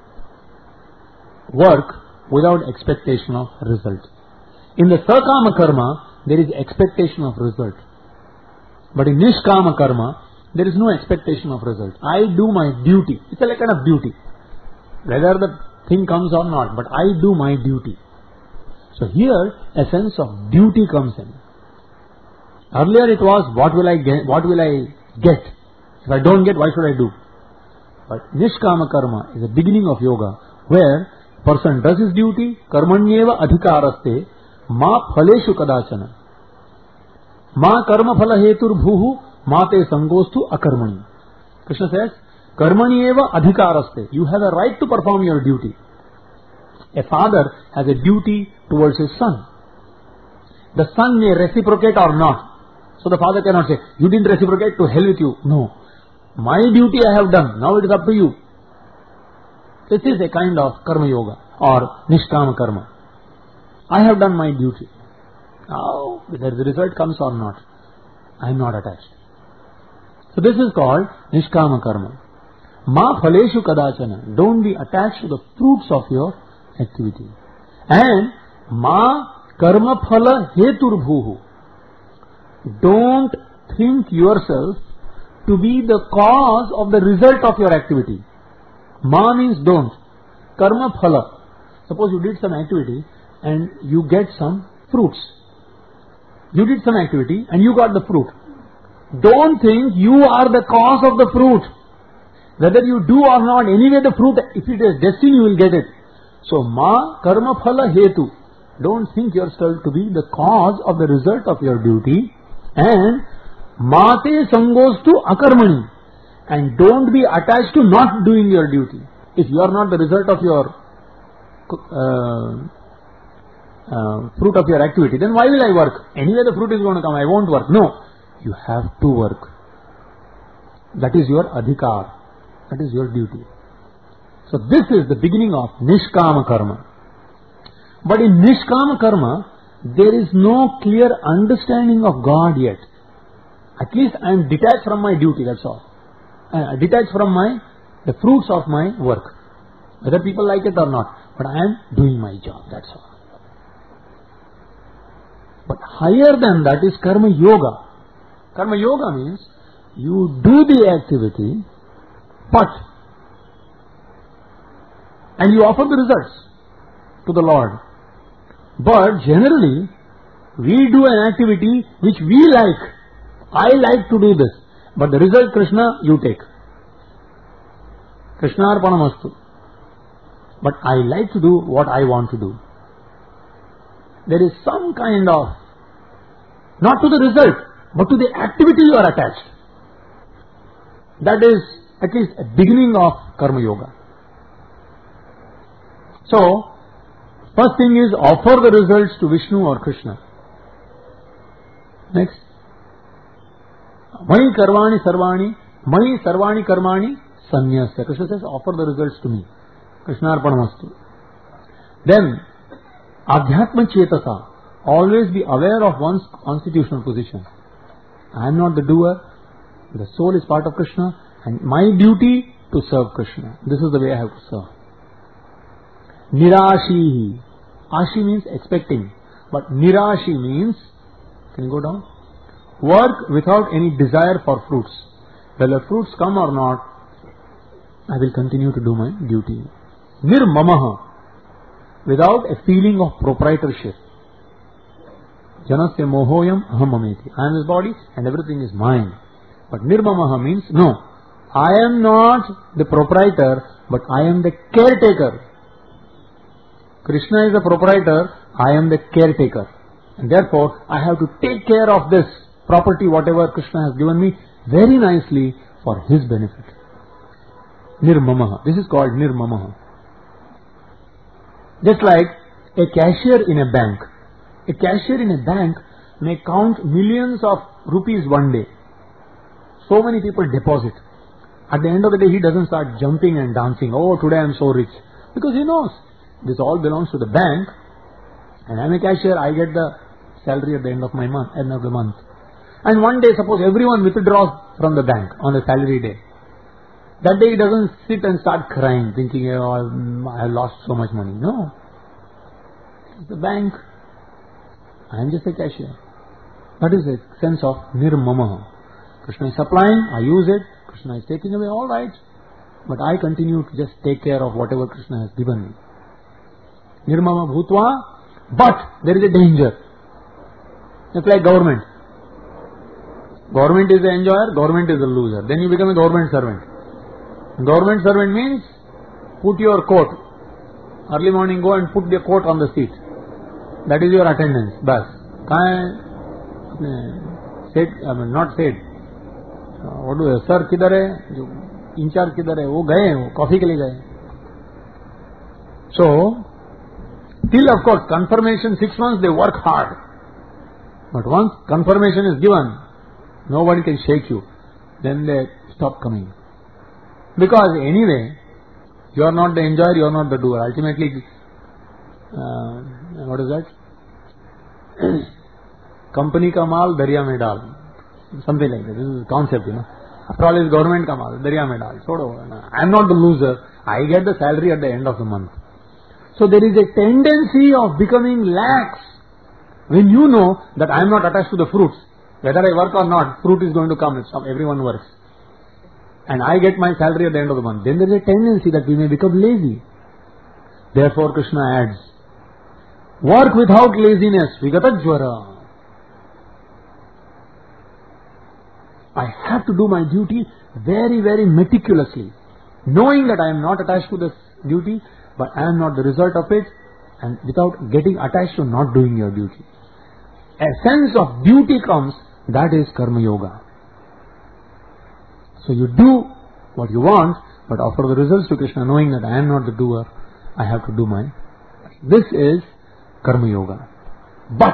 work without expectation of result. In the Sakama Karma, there is expectation of result. But in Nishkama Karma, there is no expectation of result. I do my duty. It's a like kind of duty. Whether the thing comes or not, but I do my duty. So here, a sense of duty comes in. Earlier it was, what will I get? What will I get? If I don't get, why should I do? But Nishkama Karma is the beginning of yoga, where person does his duty, karmanyeva adhikaraste, ma phaleshu kadachana. Ma karma phala hetur bhuhu, ma te sangostu akarmani. Krishna says, karmanyeva adhikaraste. You have a right to perform your duty. A father has a duty towards his son. The son may reciprocate or not. So the father cannot say, you didn't reciprocate, to hell with you. No. My duty I have done. Now it is up to you. This is a kind of Karma Yoga or Nishkama Karma. I have done my duty. Now, whether the result comes or not, I am not attached. So this is called Nishkama Karma. Ma phaleshu kadachana. Don't be attached to the fruits of your activity. And ma karma phala hetur bhuhu. Don't think yourself to be the cause of the result of your activity. Ma means don't. Karma phala. Suppose you did some activity and you get some fruits. You did some activity and you got the fruit. Don't think you are the cause of the fruit. Whether you do or not, anyway the fruit, if it is destiny, you will get it. So, ma karma phala hetu. Don't think yourself to be the cause of the result of your duty. And mate sangostu akarmani. And don't be attached to not doing your duty. If you are not the result of your uh, uh, fruit of your activity, then why will I work? Anyway the fruit is going to come, I won't work. No, you have to work. That is your adhikar. That is your duty. So this is the beginning of Nishkama Karma. But in Nishkama Karma, there is no clear understanding of God yet. At least I am detached from my duty, that's all. I am detached from my the fruits of my work. Whether people like it or not. But I am doing my job, that's all. But higher than that is Karma Yoga. Karma Yoga means you do the activity, but and you offer the results to the Lord. But generally, we do an activity which we like. I like to do this. But the result, Krishna, you take. Krishna arpanamastu. but I like to do what I want to do. There is some kind of, not to the result, but to the activity you are attached. That is at least a beginning of Karma Yoga. So, first thing is offer the results to Vishnu or Krishna. Next. Mani karvani sarvani, mani sarvani karmani sanyasya. Krishna says, offer the results to me. Krishna arpanamastu. Then, adhyatma chetasa. Always be aware of one's constitutional position. I am not the doer. The soul is part of Krishna. And my duty to serve Krishna. This is the way I have to serve. Nirashihi. Ashi means expecting. But nirashi means, can you go down? Work without any desire for fruits. Whether fruits come or not, I will continue to do my duty. Nirmamaha. Without a feeling of proprietorship. Janasya mohoyam ahamameti. I am this body and everything is mine. But nirmamaha means, no, I am not the proprietor, but I am the caretaker. Krishna is the proprietor, I am the caretaker. And therefore, I have to take care of this property, whatever Krishna has given me, very nicely for his benefit. Nirmamaha. This is called nirmamaha. Just like a cashier in a bank. A cashier in a bank may count millions of rupees one day. So many people deposit. At the end of the day, he doesn't start jumping and dancing. Oh, today I am so rich. Because he knows this all belongs to the bank, and I am a cashier, I get the salary at the end of my month, end of the month. And one day, suppose everyone withdraws from the bank on the salary day. That day he doesn't sit and start crying, thinking, oh, I have lost so much money. No. It's the bank. I am just a cashier. That is the sense of nirmamaha. Krishna is supplying, I use it. Krishna is taking away, all right. But I continue to just take care of whatever Krishna has given me. Nirmama bhutva, but there is a danger. It's like government. Government is the enjoyer, government is the loser. Then you become a government servant. Government servant means put your coat. Early morning go and put the coat on the seat. That is your attendance. Bas. Said, I mean not said. What do you, sir kidhar hai? In charge kidhar hai? वो गए, वो coffee के लिए गए. So, till of course confirmation, six months they work hard. But once confirmation is given, nobody can shake you. Then they stop coming. Because anyway, you are not the enjoyer, you are not the doer. Ultimately, uh, what is that? Company ka maal, darya mein dal. Something like that. This is the concept, you know. After all, it's government ka maal, darya mein dal. I am not the loser. I get the salary at the end of the month. So there is a tendency of becoming lax when you know that I am not attached to the fruits. Whether I work or not, fruit is going to come. It's, everyone works. And I get my salary at the end of the month. Then there is a tendency that we may become lazy. Therefore Krishna adds, work without laziness, vigatajvara. I have to do my duty very, very meticulously, knowing that I am not attached to this duty, but I am not the result of it, and without getting attached to not doing your duty. A sense of duty comes, that is Karma Yoga. So you do what you want, but offer the results to Krishna, knowing that I am not the doer, I have to do mine. This is Karma Yoga. But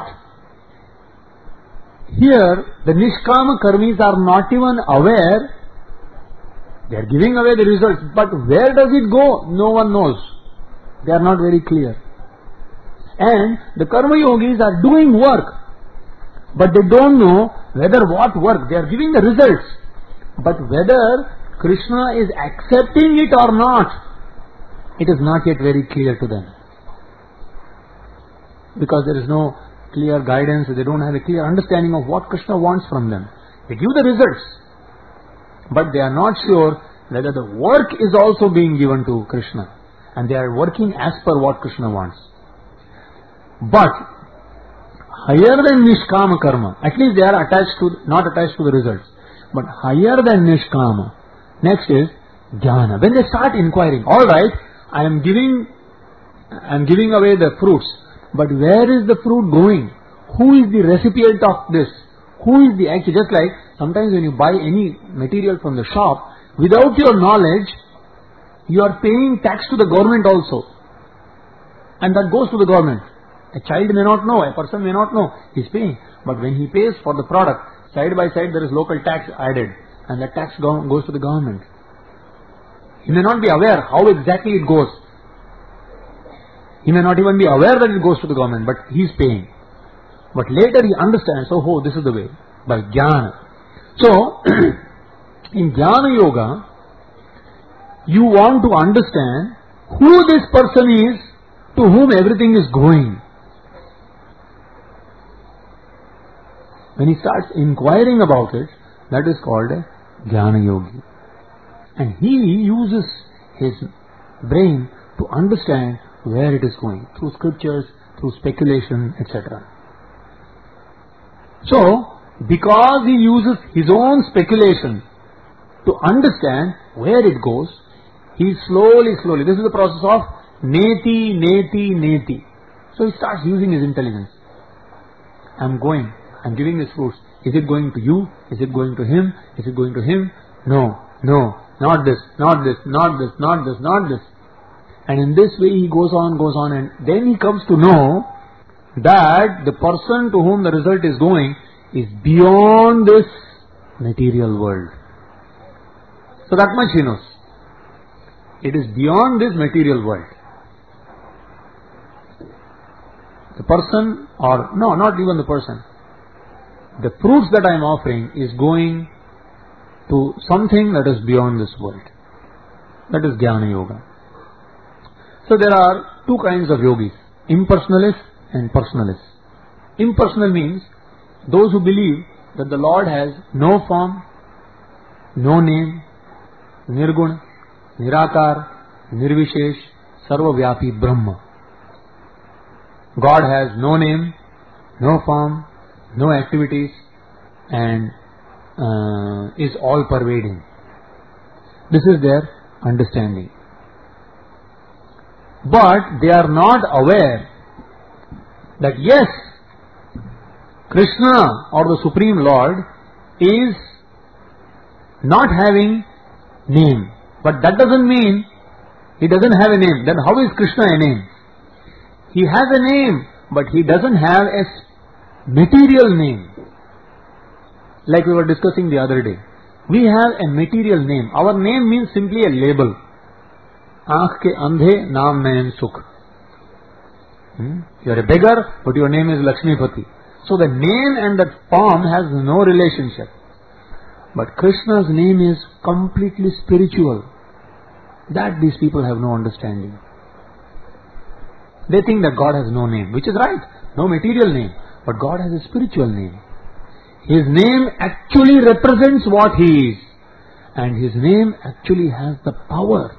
here the Nishkama Karmis are not even aware, they are giving away the results, but where does it go? No one knows. They are not very clear. And the Karma Yogis are doing work, but they don't know whether what work. They are giving the results, but whether Krishna is accepting it or not, it is not yet very clear to them. Because there is no clear guidance, they don't have a clear understanding of what Krishna wants from them. They give the results, but they are not sure whether the work is also being given to Krishna, and they are working as per what Krishna wants. But higher than Nishkama Karma, at least they are attached to, not attached to the results, but higher than Nishkama, next is Jnana. When they start inquiring, alright, I am giving I am giving away the fruits. But where is the fruit going? Who is the recipient of this? Who is the actually, just like sometimes when you buy any material from the shop, without your knowledge, you are paying tax to the government also. And that goes to the government. A child may not know, a person may not know, he is paying. But when he pays for the product, side by side there is local tax added. And that tax go- goes to the government. He may not be aware how exactly it goes. He may not even be aware that it goes to the government, but he is paying. But later he understands, oh, oh, this is the way, by jnana. So, in jnana yoga, you want to understand who this person is to whom everything is going. When he starts inquiring about it, that is called a jnana yogi. And he uses his brain to understand where it is going, through scriptures, through speculation, et cetera. So, because he uses his own speculation to understand where it goes, he slowly, slowly, this is the process of neti, neti, neti. So he starts using his intelligence. I am going, I am giving these fruits. Is it going to you? Is it going to him? Is it going to him? No, no, not this, not this, not this, not this, not this. And in this way he goes on, goes on, and then he comes to know that the person to whom the result is going is beyond this material world. So that much he knows. It is beyond this material world. The person, or no, not even the person. The fruits that I am offering is going to something that is beyond this world. That is Jnana Yoga. So there are two kinds of yogis, impersonalists and personalists. Impersonal means those who believe that the Lord has no form, no name, nirguna, nirakar, nirvishesh, sarvavyapi Brahma. God has no name, no form, no activities, and uh, is all pervading. This is their understanding. But they are not aware that yes, Krishna or the Supreme Lord is not having name. But that doesn't mean he doesn't have a name. Then how is Krishna a name? He has a name, but he doesn't have a material name. Like we were discussing the other day. We have a material name. Our name means simply a label. Aankh ke andhe, naam nayan sukh. Hmm? You are a beggar, but your name is Lakshmipati. So the name and that form has no relationship. But Krishna's name is completely spiritual. That these people have no understanding. They think that God has no name, which is right. No material name. But God has a spiritual name. His name actually represents what He is. And His name actually has the power.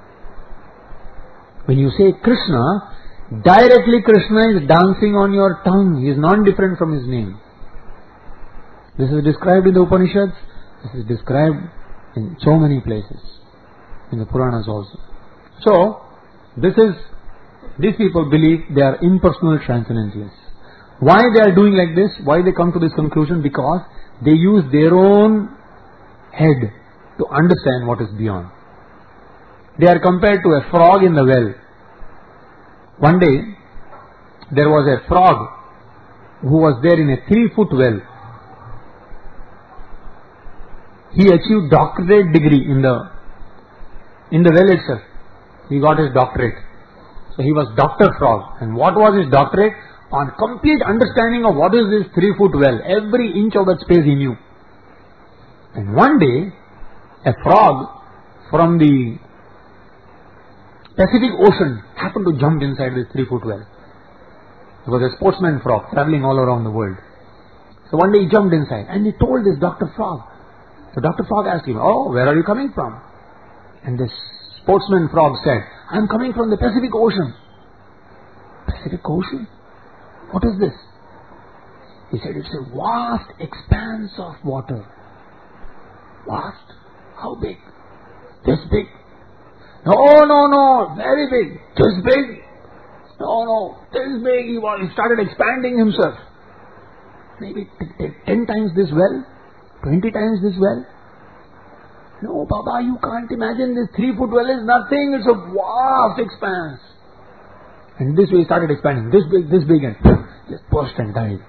When you say Krishna, directly Krishna is dancing on your tongue. He is not different from His name. This is described in the Upanishads. This is described in so many places. In the Puranas also. So, this is, these people believe they are impersonal transcendentalists. Why they are doing like this? Why they come to this conclusion? Because they use their own head to understand what is beyond. They are compared to a frog in the well. One day, there was a frog who was there in a three-foot well. He achieved doctorate degree in the in the well itself. He got his doctorate. So he was Doctor Frog. And what was his doctorate? On complete understanding of what is this three-foot well. Every inch of that space he knew. And one day, a frog from the Pacific Ocean happened to jump inside this three-foot well. It was a sportsman frog traveling all around the world. So one day he jumped inside and he told this Doctor Frog. So Doctor Frog asked him, "Oh, where are you coming from?" And this sportsman frog said, "I am coming from the Pacific Ocean." Pacific Ocean? What is this? He said, "It's a vast expanse of water." Vast? How big? This big? No, no, no, very big. This big? No, no, this big, he, was, he started expanding himself. Maybe t- t- ten times this well, twenty times this well. No, Baba, you can't imagine this three foot well is nothing, it's a vast expanse. And this way he started expanding, this big, this big, and just burst and died.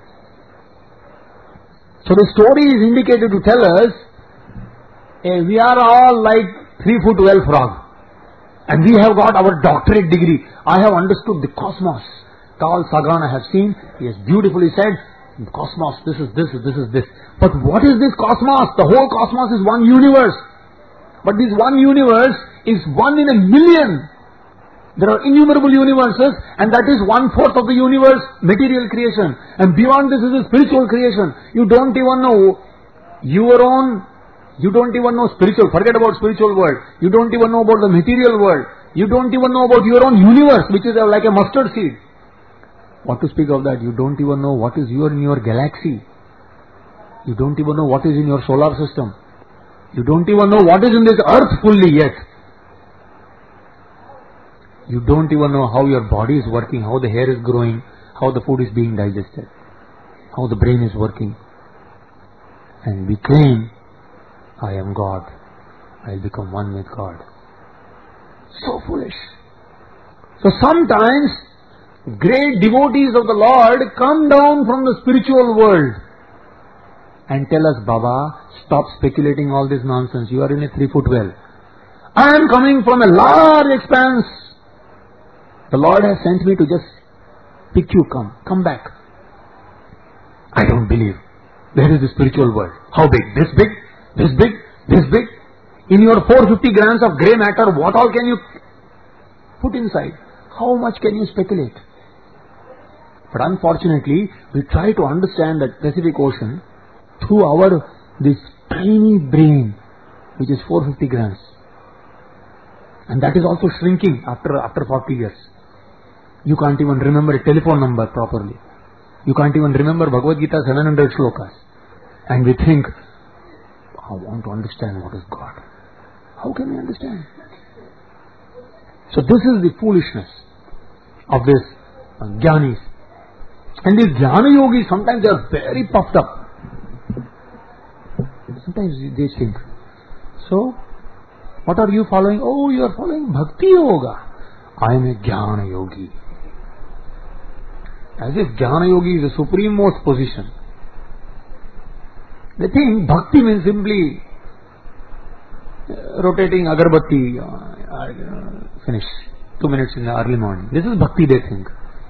So the story is indicated to tell us, eh, we are all like three foot well frog. And we have got our doctorate degree. I have understood the cosmos. Carl Sagan I have seen, he has beautifully said, cosmos, this is this, this is this. But what is this cosmos? The whole cosmos is one universe. But this one universe is one in a million. There are innumerable universes, and that is one-fourth of the universe, material creation. And beyond this is a spiritual creation. You don't even know your own, you don't even know spiritual, forget about spiritual world. You don't even know about the material world. You don't even know about your own universe, which is like a mustard seed. What to speak of that? You don't even know what is your in your galaxy. You don't even know what is in your solar system. You don't even know what is in this earth fully yet. You don't even know how your body is working, how the hair is growing, how the food is being digested, how the brain is working. And we claim, I am God. I'll become one with God. So foolish. So sometimes great devotees of the Lord come down from the spiritual world and tell us, Baba, stop speculating all this nonsense. You are in a three foot well. I am coming from a large expanse. The Lord has sent me to just pick you, come, come back. I don't believe. Where is the spiritual world? How big? This big? This big? This big? In your four hundred fifty grams of grey matter, what all can you put inside? How much can you speculate? But unfortunately, we try to understand that Pacific Ocean through our, this tiny brain, which is four hundred fifty grams. And that is also shrinking after, after forty years. You can't even remember a telephone number properly. You can't even remember Bhagavad Gita seven hundred shlokas. And we think, I want to understand what is God. How can we understand? So this is the foolishness of this uh, jnanis. And these jnana yogis, sometimes they are very puffed up. Sometimes they think, so, what are you following? Oh, you are following Bhakti Yoga. I am a jnana yogi. As if jnana yogi is the supreme most position. They think bhakti means simply uh, rotating agarbatti, uh, uh, finish, two minutes in the early morning. This is bhakti, they think.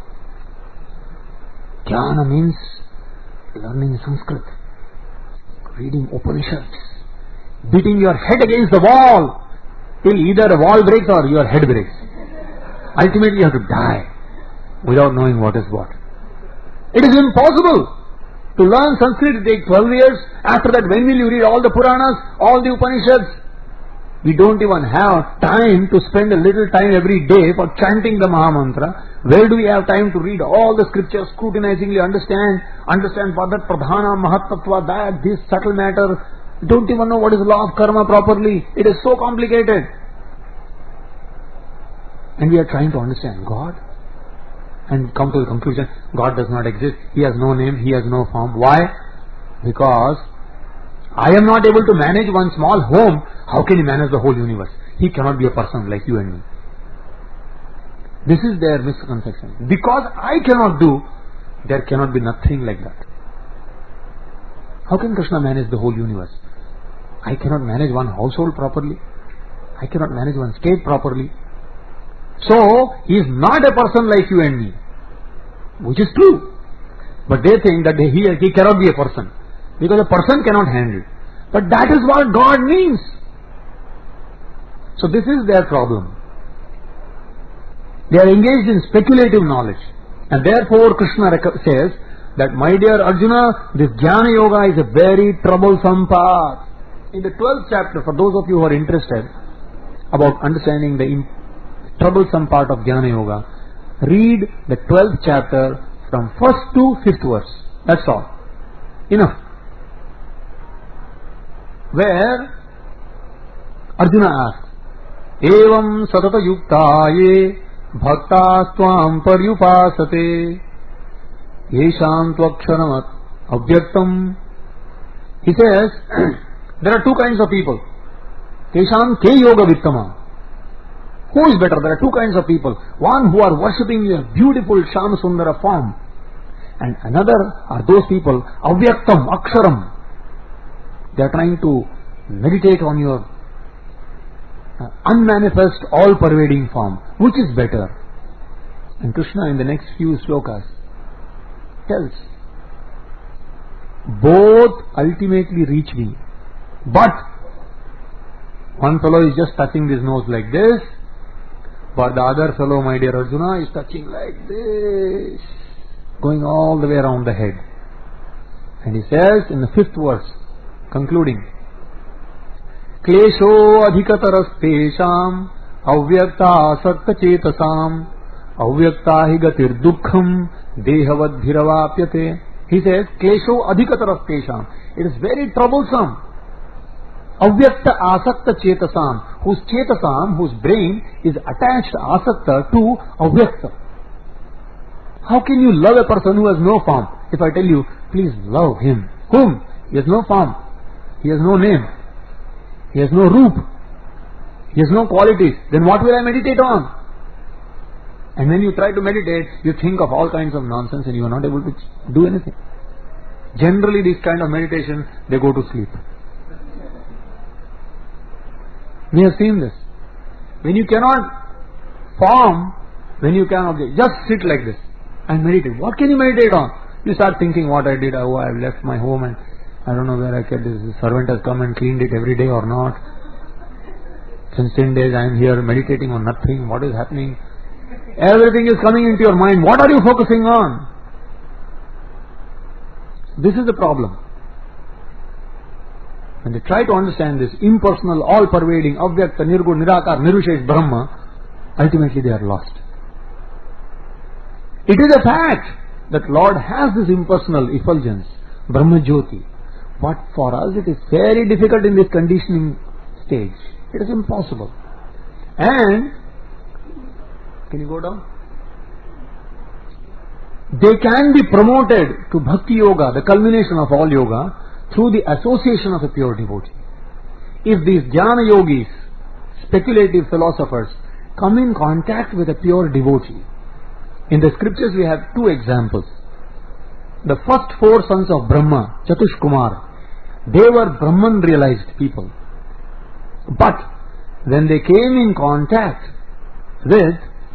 Jnana means learning Sanskrit, reading Upanishads, beating your head against the wall till either a wall breaks or your head breaks. Ultimately you have to die without knowing what is what. It is impossible to learn Sanskrit. It takes twelve years. After that, when will you read all the Puranas, all the Upanishads? We don't even have time to spend a little time every day for chanting the Mahamantra. Where do we have time to read all the scriptures, scrutinizingly understand, understand for that Pradhana, Mahattattva, that, this subtle matter? Don't even know what is law of karma properly. It is so complicated. And we are trying to understand God and come to the conclusion, God does not exist. He has no name, He has no form. Why? Because I am not able to manage one small home. How can He manage the whole universe? He cannot be a person like you and me. This is their misconception. Because I cannot do, there cannot be nothing like that. How can Krishna manage the whole universe? I cannot manage one household properly. I cannot manage one state properly. So, he is not a person like you and me. Which is true. But they think that he, he cannot be a person. Because a person cannot handle. But that is what God means. So this is their problem. They are engaged in speculative knowledge. And therefore Krishna says that, my dear Arjuna, this Jnana Yoga is a very troublesome path. In the twelfth chapter, for those of you who are interested about understanding the troublesome part of Jnana Yoga, read the twelfth chapter from first to fifth verse. That's all. Enough. Where Arjuna asked, Evam satata yuktaye bhaktastvām paryupasate yesham tvaksharamat avyaktam. He says, there are two kinds of people. Tesham ke yoga vittama. Who is better? There are two kinds of people. One who are worshipping a beautiful Shama Sundara form. And another are those people, avyaktam, aksharam. They are trying to meditate on your uh, unmanifest, all-pervading form. Which is better? And Krishna in the next few slokas tells, both ultimately reach me. But one fellow is just touching his nose like this, but the other fellow, my dear Arjuna, is touching like this, going all the way around the head. And he says in the fifth verse, concluding, Klesho adhikatarastesham avyakta asakta chetasam avyakta hi gatir dukkham dehavadhiravapyate. He says, Klesho adhikatarastesham. It is very troublesome. Avyakta asakta chetasam, whose chetasam, whose brain is attached asakta to avyakta. How can you love a person who has no form? If I tell you, please love him. Whom? He has no form. He has no name. He has no roop. He has no qualities. Then what will I meditate on? And when you try to meditate, you think of all kinds of nonsense and you are not able to do anything. Generally, this kind of meditation, they go to sleep. We have seen this. When you cannot form, when you cannot, just sit like this and meditate. What can you meditate on? You start thinking what I did, oh, I have left my home and I don't know where I get this. The servant has come and cleaned it every day or not. Since ten days I am here meditating on nothing. What is happening? Everything is coming into your mind. What are you focusing on? This is the problem. When they try to understand this impersonal, all-pervading, avyakta, nirgun, nirakar, nirvishesh Brahma, ultimately they are lost. It is a fact that Lord has this impersonal effulgence, Brahma Jyoti. But for us it is very difficult in this conditioning stage. It is impossible. And, can you go down? They can be promoted to Bhakti Yoga, the culmination of all yoga, through the association of a pure devotee. If these Jnana Yogis, speculative philosophers, come in contact with a pure devotee, in the scriptures we have two examples. The first four sons of Brahma, Chatush Kumar, they were Brahman realized people. But when they came in contact with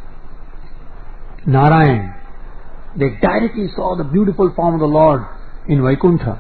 Narayan, they directly saw the beautiful form of the Lord in Vaikuntha.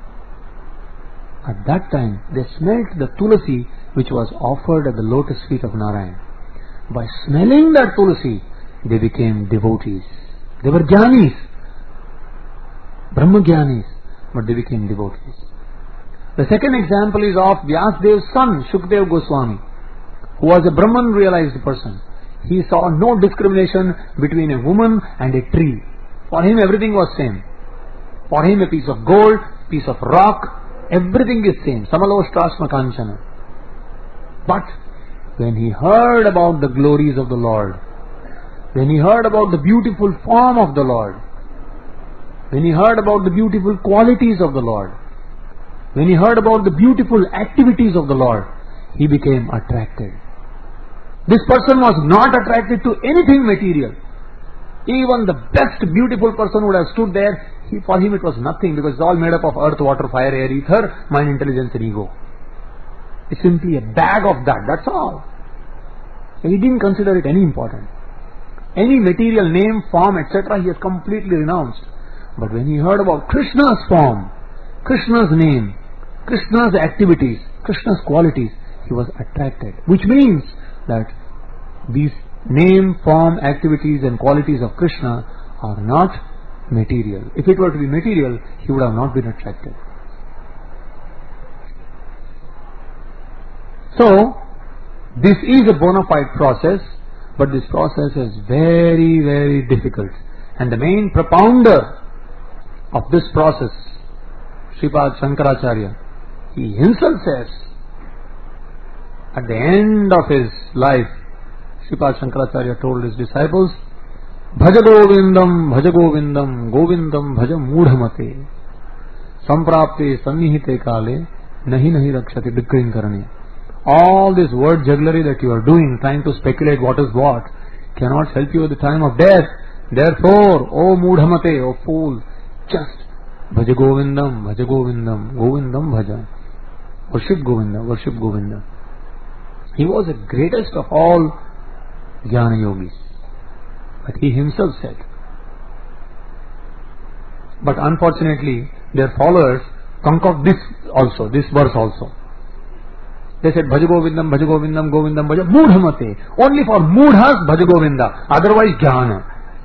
At that time, they smelt the tulasi which was offered at the lotus feet of Narayan. By smelling that tulasi, they became devotees. They were jnanis, Brahma jnanis, but they became devotees. The second example is of Vyasdev's son, Shukdev Goswami, who was a Brahman realized person. He saw no discrimination between a woman and a tree. For him everything was same. For him a piece of gold, piece of rock, everything is same. Samaloshrasma kanchana. But when he heard about the glories of the Lord, when he heard about the beautiful form of the Lord, when he heard about the beautiful qualities of the Lord, when he heard about the beautiful activities of the Lord, he became attracted. This person was not attracted to anything material. Even the best beautiful person would have stood there. He, for him it was nothing, because it's all made up of earth, water, fire, air, ether, mind, intelligence and ego. It's simply a bag of that, that's all. So he didn't consider it any important. Any material name, form, et cetera he has completely renounced. But when he heard about Krishna's form, Krishna's name, Krishna's activities, Krishna's qualities, he was attracted. Which means that these name, form, activities and qualities of Krishna are not material. If it were to be material, he would have not been attracted. So, this is a bona fide process, but this process is very, very difficult. And the main propounder of this process, Sripad Shankaracharya, he himself says, at the end of his life, Sripad Shankaracharya told his disciples, Bhaja Govindam, Bhaja Govindam, Govindam Bhaja Mudhamate, Samprapte Sannihite Kale, Nahi Nahi Rakshati Dikrin Karane. All this word jugglery that you are doing, trying to speculate what is what, cannot help you at the time of death. Therefore, O Mudhamate, O fool, just Bhaja Govindam, Bhaja Govindam, Govindam Bhaja. Worship Govinda, worship Govinda. He was the greatest of all Jnana Yogis. But he himself said. But unfortunately, their followers concoct this also, this verse also. They said, Bhaja Govindam, Bhaja Govindam, Govindam Bhaja, Mudhamate. Only for Mudhas, Bhaja Govinda. Otherwise, Jnana.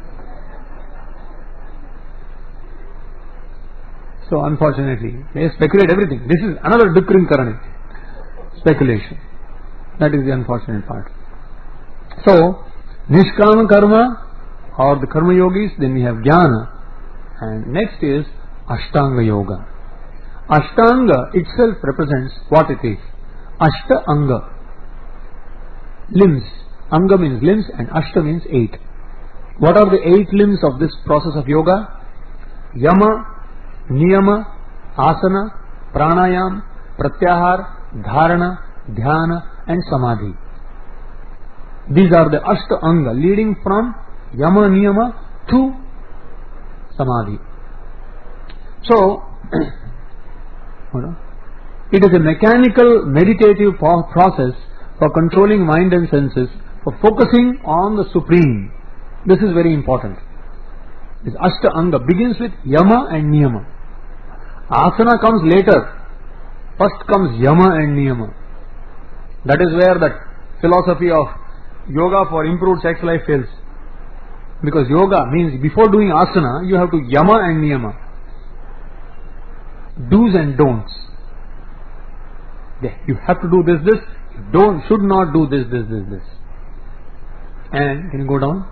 So unfortunately, they speculate everything. This is another Dukrin Karane. Speculation. That is the unfortunate part. So, Nishkama Karma or the Karma Yogis, then we have Jnana. And next is Ashtanga Yoga. Ashtanga itself represents what it is. Ashta Anga. Limbs. Anga means limbs and Ashta means eight. What are the eight limbs of this process of yoga? Yama, Niyama, Asana, Pranayam, Pratyahar, Dharana, Dhyana and Samadhi. These are the Ashta Anga leading from Yama Niyama to Samadhi. So, it is a mechanical meditative process for controlling mind and senses, for focusing on the Supreme. This is very important. This Ashta Anga begins with Yama and Niyama. Asana comes later. First comes Yama and Niyama. That is where that philosophy of yoga for improved sex life fails. Because yoga means before doing asana, you have to Yama and Niyama. Do's and don'ts. You have to do this, this. You don't, should not do this, this, this, this. And, can you go down?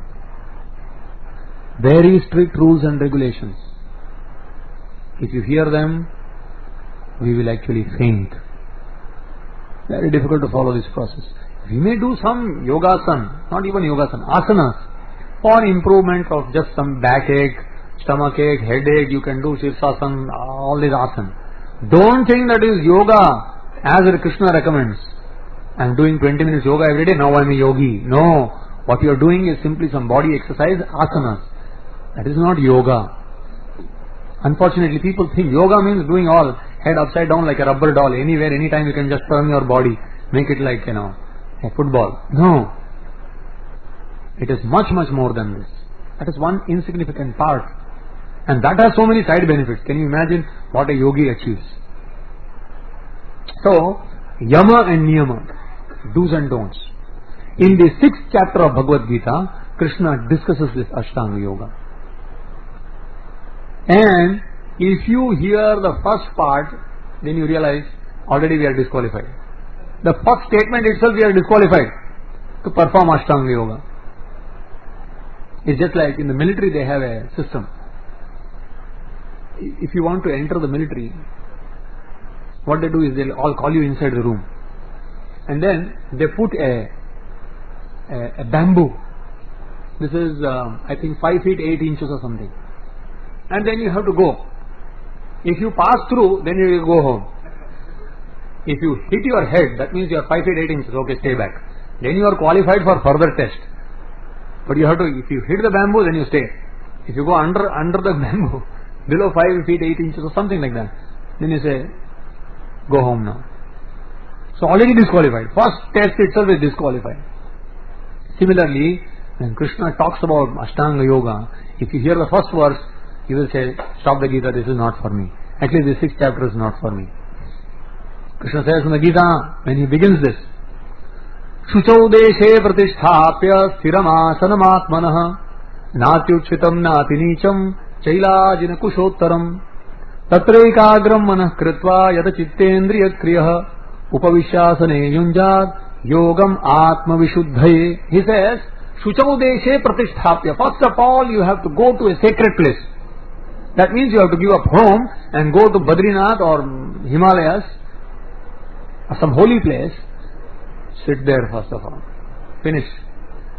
Very strict rules and regulations. If you hear them, we will actually faint. Very difficult to follow this process. We may do some yogasana, not even yogasana, asanas, for improvement of just some backache, stomachache, headache. You can do shirsasana, all these asana. Don't think that is yoga as Krishna recommends. I am doing twenty minutes yoga every day, now I am a yogi. No, what you are doing is simply some body exercise, asanas. That is not yoga. Unfortunately, people think yoga means doing all, head upside down like a rubber doll, anywhere, anytime you can just turn your body, make it like, you know, a football. No. It is much, much more than this. That is one insignificant part. And that has so many side benefits. Can you imagine what a yogi achieves? So, Yama and Niyama, do's and don'ts. In the sixth chapter of Bhagavad Gita, Krishna discusses this Ashtanga Yoga. And if you hear the first part, then you realize already we are disqualified. The first statement itself we are disqualified to perform Ashtanga Yoga. It's just like in the military they have a system. If you want to enter the military, what they do is they'll all call you inside the room. And then they put a, a, a bamboo. This is uh, I think five feet eight inches or something. And then you have to go. If you pass through, then you will go home. If you hit your head, that means you are five feet eight inches. Okay, stay back. Then you are qualified for further test. But you have to, if you hit the bamboo, then you stay. If you go under under the bamboo, below five feet eight inches or something like that, then you say, go home now. So already disqualified. First test itself is disqualified. Similarly, when Krishna talks about Ashtanga Yoga, if you hear the first verse, you will say, stop the Gita, this is not for me. At least the sixth chapter is not for me. Krishna says in the Gita, when he begins this, Shuchau deshe pratisthapya sthiram asanam natyuchitam nati nicham chailajina kushottaram tatraikagram manah kritva yata chittendriya kriyah upavishyasane yunjat yogam atma vishuddhaye. He says, Shuchau deshe pratisthapya. First of all, you have to go to a sacred place. That means you have to give up home and go to Badrinath or Himalayas or some holy place. Sit there first of all. Finish.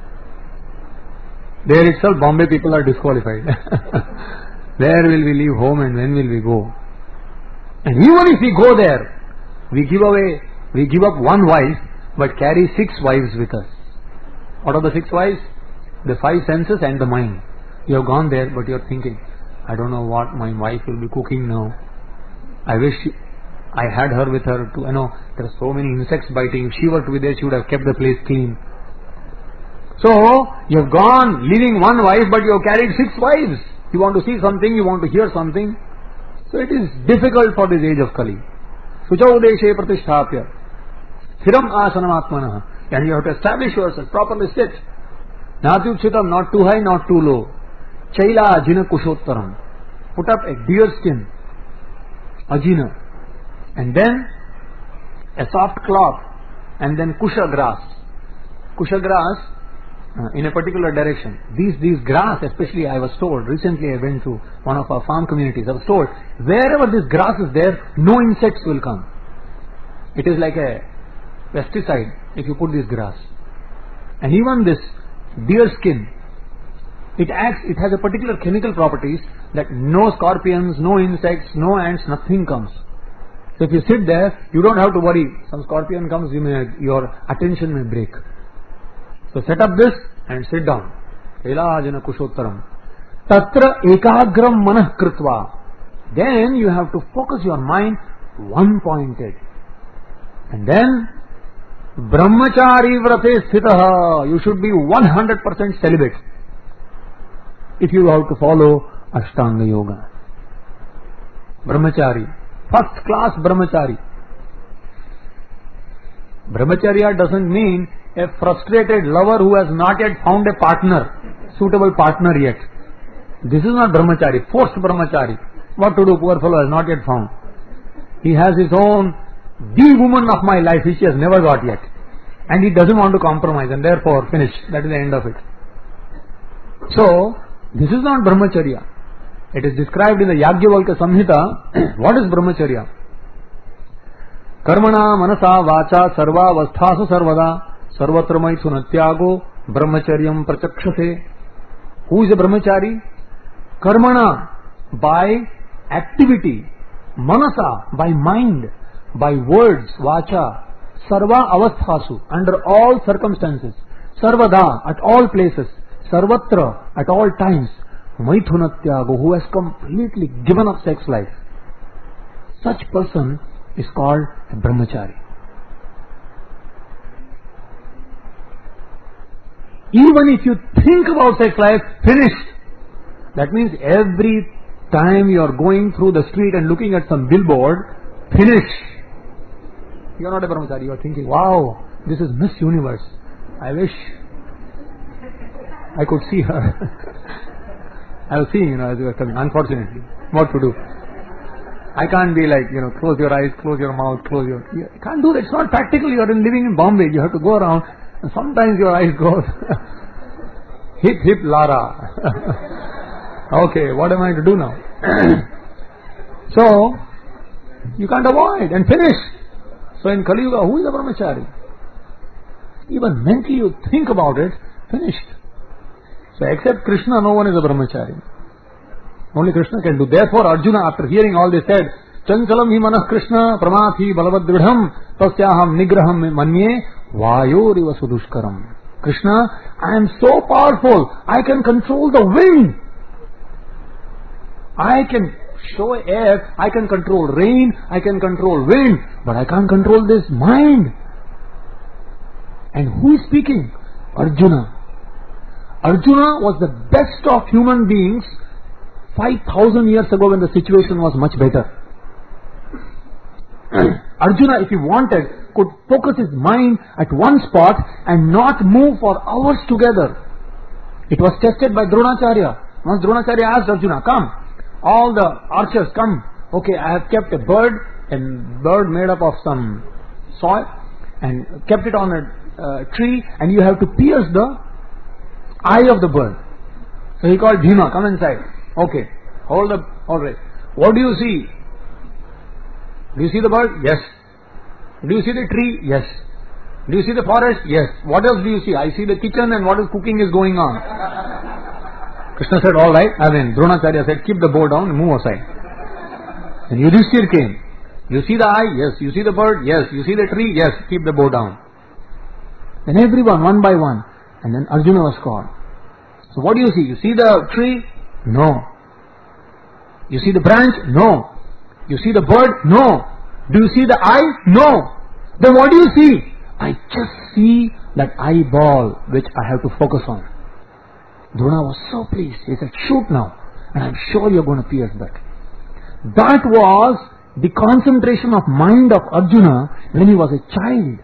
There itself Bombay people are disqualified. Where will we leave home and when will we go? And even if we go there, we give away, we give up one wife but carry six wives with us. What are the six wives? The five senses and the mind. You have gone there but you are thinking, I don't know what my wife will be cooking now. I wish I had her with her too. You know, there are so many insects biting. If she were to be there, she would have kept the place clean. So, you have gone leaving one wife but you have carried six wives. You want to see something, you want to hear something. So it is difficult for this age of Kali. Suchau deshe pratisthapya. Thiram asanam atmanah. And you have to establish yourself, properly sit. Natyuchitam, not too high, not too low. Chaila ajina kushottaram. Put up a deer skin. Ajina. And then a soft cloth. And then kusha grass. Kusha grass uh, in a particular direction. These, these grass, especially I was told, recently I went to one of our farm communities. I was told, wherever this grass is there, no insects will come. It is like a pesticide if you put this grass. And even this deer skin, it acts, it has a particular chemical properties that no scorpions, no insects, no ants, nothing comes. So if you sit there, you don't have to worry. Some scorpion comes, you may, your attention may break. So set up this and sit down. Elajana kushottaram. Tatra ekagram manah kritva. Then you have to focus your mind one pointed. And then brahmachari vrate sthitaha. You should be one hundred percent celibate if you have to follow Ashtanga Yoga. Brahmachari. First class brahmachari. Brahmacharya doesn't mean a frustrated lover who has not yet found a partner, suitable partner yet. This is not brahmachari, forced brahmachari. What to do, poor fellow has not yet found. He has his own, the woman of my life which he has never got yet. And he doesn't want to compromise and therefore finish. That is the end of it. So, this is not brahmacharya. It is described in the Yagyavalkya Samhita. What is brahmacharya? Karmana manasa vacha sarva avasthasu sarvada sarvatra maithunatyago brahmacharyam prachakshase. Who is a brahmachari? Karmana, by activity. Manasa, by mind. By words, vacha. Sarva avasthasu, under all circumstances. Sarvada, at all places. Sarvatra, at all times. Maithunatyago, who has completely given up sex life. Such person is called a brahmachari. Even if you think about sex life, finished. That means every time you are going through the street and looking at some billboard, finish. You are not a brahmachari. You are thinking, wow, this is Miss Universe. I wish I could see her. I was seeing, you know, as you were coming. Unfortunately, what to do? I can't be like, you know, close your eyes, close your mouth, close your... You can't do that. It's not practical. You are living in Bombay. You have to go around and sometimes your eyes go... hip, hip, Lara. Okay, what am I to do now? So, you can't avoid and finish. So in Kali Yuga, who is a brahmachari? Even mentally you think about it, finished. So except Krishna, no one is a brahmachari. Only Krishna can do. Therefore Arjuna, after hearing all this, said, Chanchalam hi manah Krishna pramathi balavadridham tasyaham nigraham manye vayoriva sudushkaram. Krishna, I am so powerful, I can control the wind. I can show air, I can control rain, I can control wind, but I can't control this mind. And who is speaking? Arjuna. Arjuna was the best of human beings five thousand years ago when the situation was much better. Arjuna, if he wanted, could focus his mind at one spot and not move for hours together. It was tested by Dronacharya. Once Dronacharya asked Arjuna, come, all the archers come. Okay, I have kept a bird, a bird made up of some soil, and kept it on a uh, tree, and you have to pierce the eye of the bird. So he called Bhima, come inside. Okay, hold up, alright. What do you see? Do you see the bird? Yes. Do you see the tree? Yes. Do you see the forest? Yes. What else do you see? I see the kitchen and what is cooking is going on. Krishna said, all right. I mean, Dronacharya said, keep the bow down and move aside. And Yudhishthir came. You see the eye? Yes. You see the bird? Yes. You see the tree? Yes. Keep the bow down. Then everyone, one by one. And then Arjuna was called. So what do you see? You see the tree? No. You see the branch? No. You see the bird? No. Do you see the eye? No. Then what do you see? I just see that eyeball which I have to focus on. Drona was so pleased. He said, shoot now. And I'm sure you're going to pierce that. That was the concentration of mind of Arjuna when he was a child.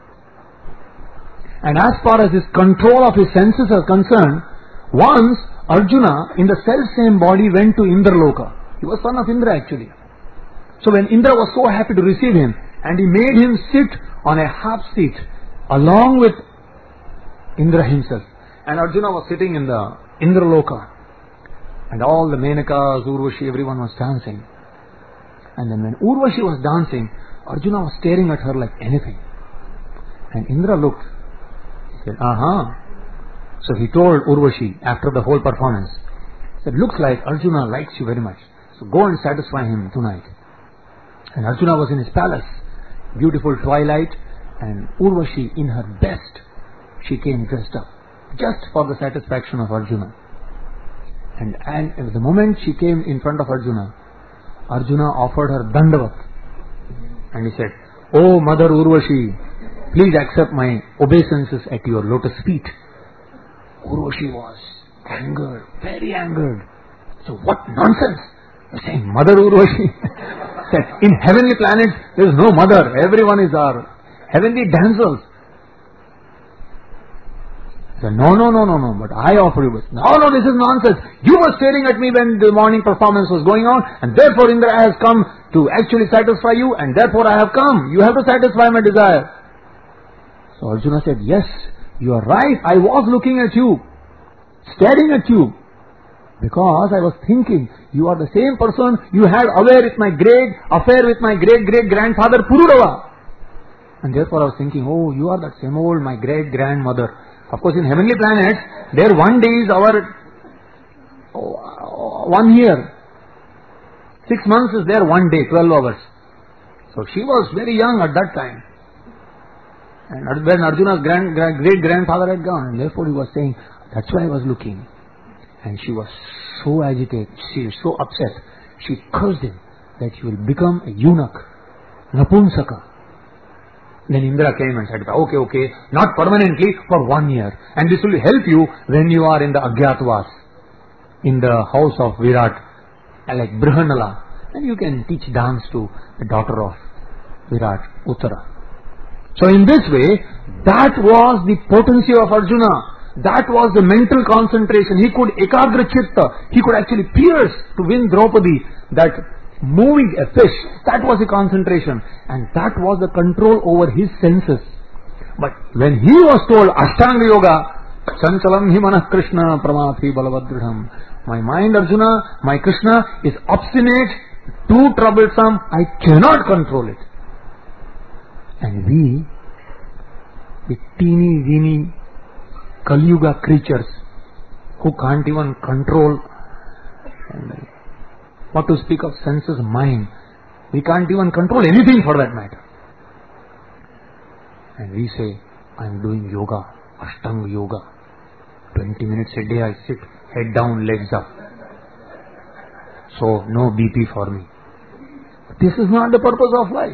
And as far as his control of his senses are concerned, once Arjuna in the self-same body went to Indraloka. He was son of Indra actually. So when Indra was so happy to receive him, and he made him sit on a half seat along with Indra himself. And Arjuna was sitting in the Indraloka. And all the Menakas, Urvashi, everyone was dancing. And then when Urvashi was dancing, Arjuna was staring at her like anything. And Indra looked. He said, aha. So he told Urvashi after the whole performance, he said, looks like Arjuna likes you very much. So go and satisfy him tonight. And Arjuna was in his palace. Beautiful twilight. And Urvashi in her best, she came dressed up. Just for the satisfaction of Arjuna. And, and the moment she came in front of Arjuna, Arjuna offered her Dandavat. And he said, oh Mother Urvashi, please accept my obeisances at your lotus feet. Urvashi was angered, very angered. So what nonsense? You're saying Mother Urvashi? Said, in heavenly planets there is no mother. Everyone is our heavenly damsels. Said, no, no, no, no, no, but I offer you this. No, no, this is nonsense. You were staring at me when the morning performance was going on, and therefore Indra has come to actually satisfy you, and therefore I have come. You have to satisfy my desire. So Arjuna said, yes, you are right. I was looking at you, staring at you, because I was thinking, you are the same person you had affair with my great, affair with my great-great-grandfather Pururava. And therefore I was thinking, oh, you are that same old, my great-grandmother. Of course, in heavenly planets, their one day is our oh, one year. Six months is their one day, twelve hours. So she was very young at that time. And when Arjuna's grand, grand, great-grandfather had gone, and therefore he was saying, that's why I was looking. And she was so agitated, she was so upset. She cursed him that he will become a eunuch, Napunsaka. Then Indra came and said, okay, okay, not permanently, for one year. And this will help you when you are in the Agyatavas, in the house of Virat, like Brihanala. And you can teach dance to the daughter of Virat, Uttara. So in this way, that was the potency of Arjuna. That was the mental concentration. He could ekagra chitta. He could actually pierce to win Draupadi. That moving a fish, that was the concentration, and that was the control over his senses. But when he was told Ashtanga Yoga, Chanchalam hi manah Krishna pramathi balavadridham, my mind Arjuna, my Krishna is obstinate, too troublesome, I cannot control it. And we, the teeny weeny Kali Yuga creatures who can't even control, and what to speak of senses, mind. We can't even control anything for that matter. And we say, I am doing yoga, Ashtanga Yoga. twenty minutes a day I sit, head down, legs up. So, no B P for me. This is not the purpose of life.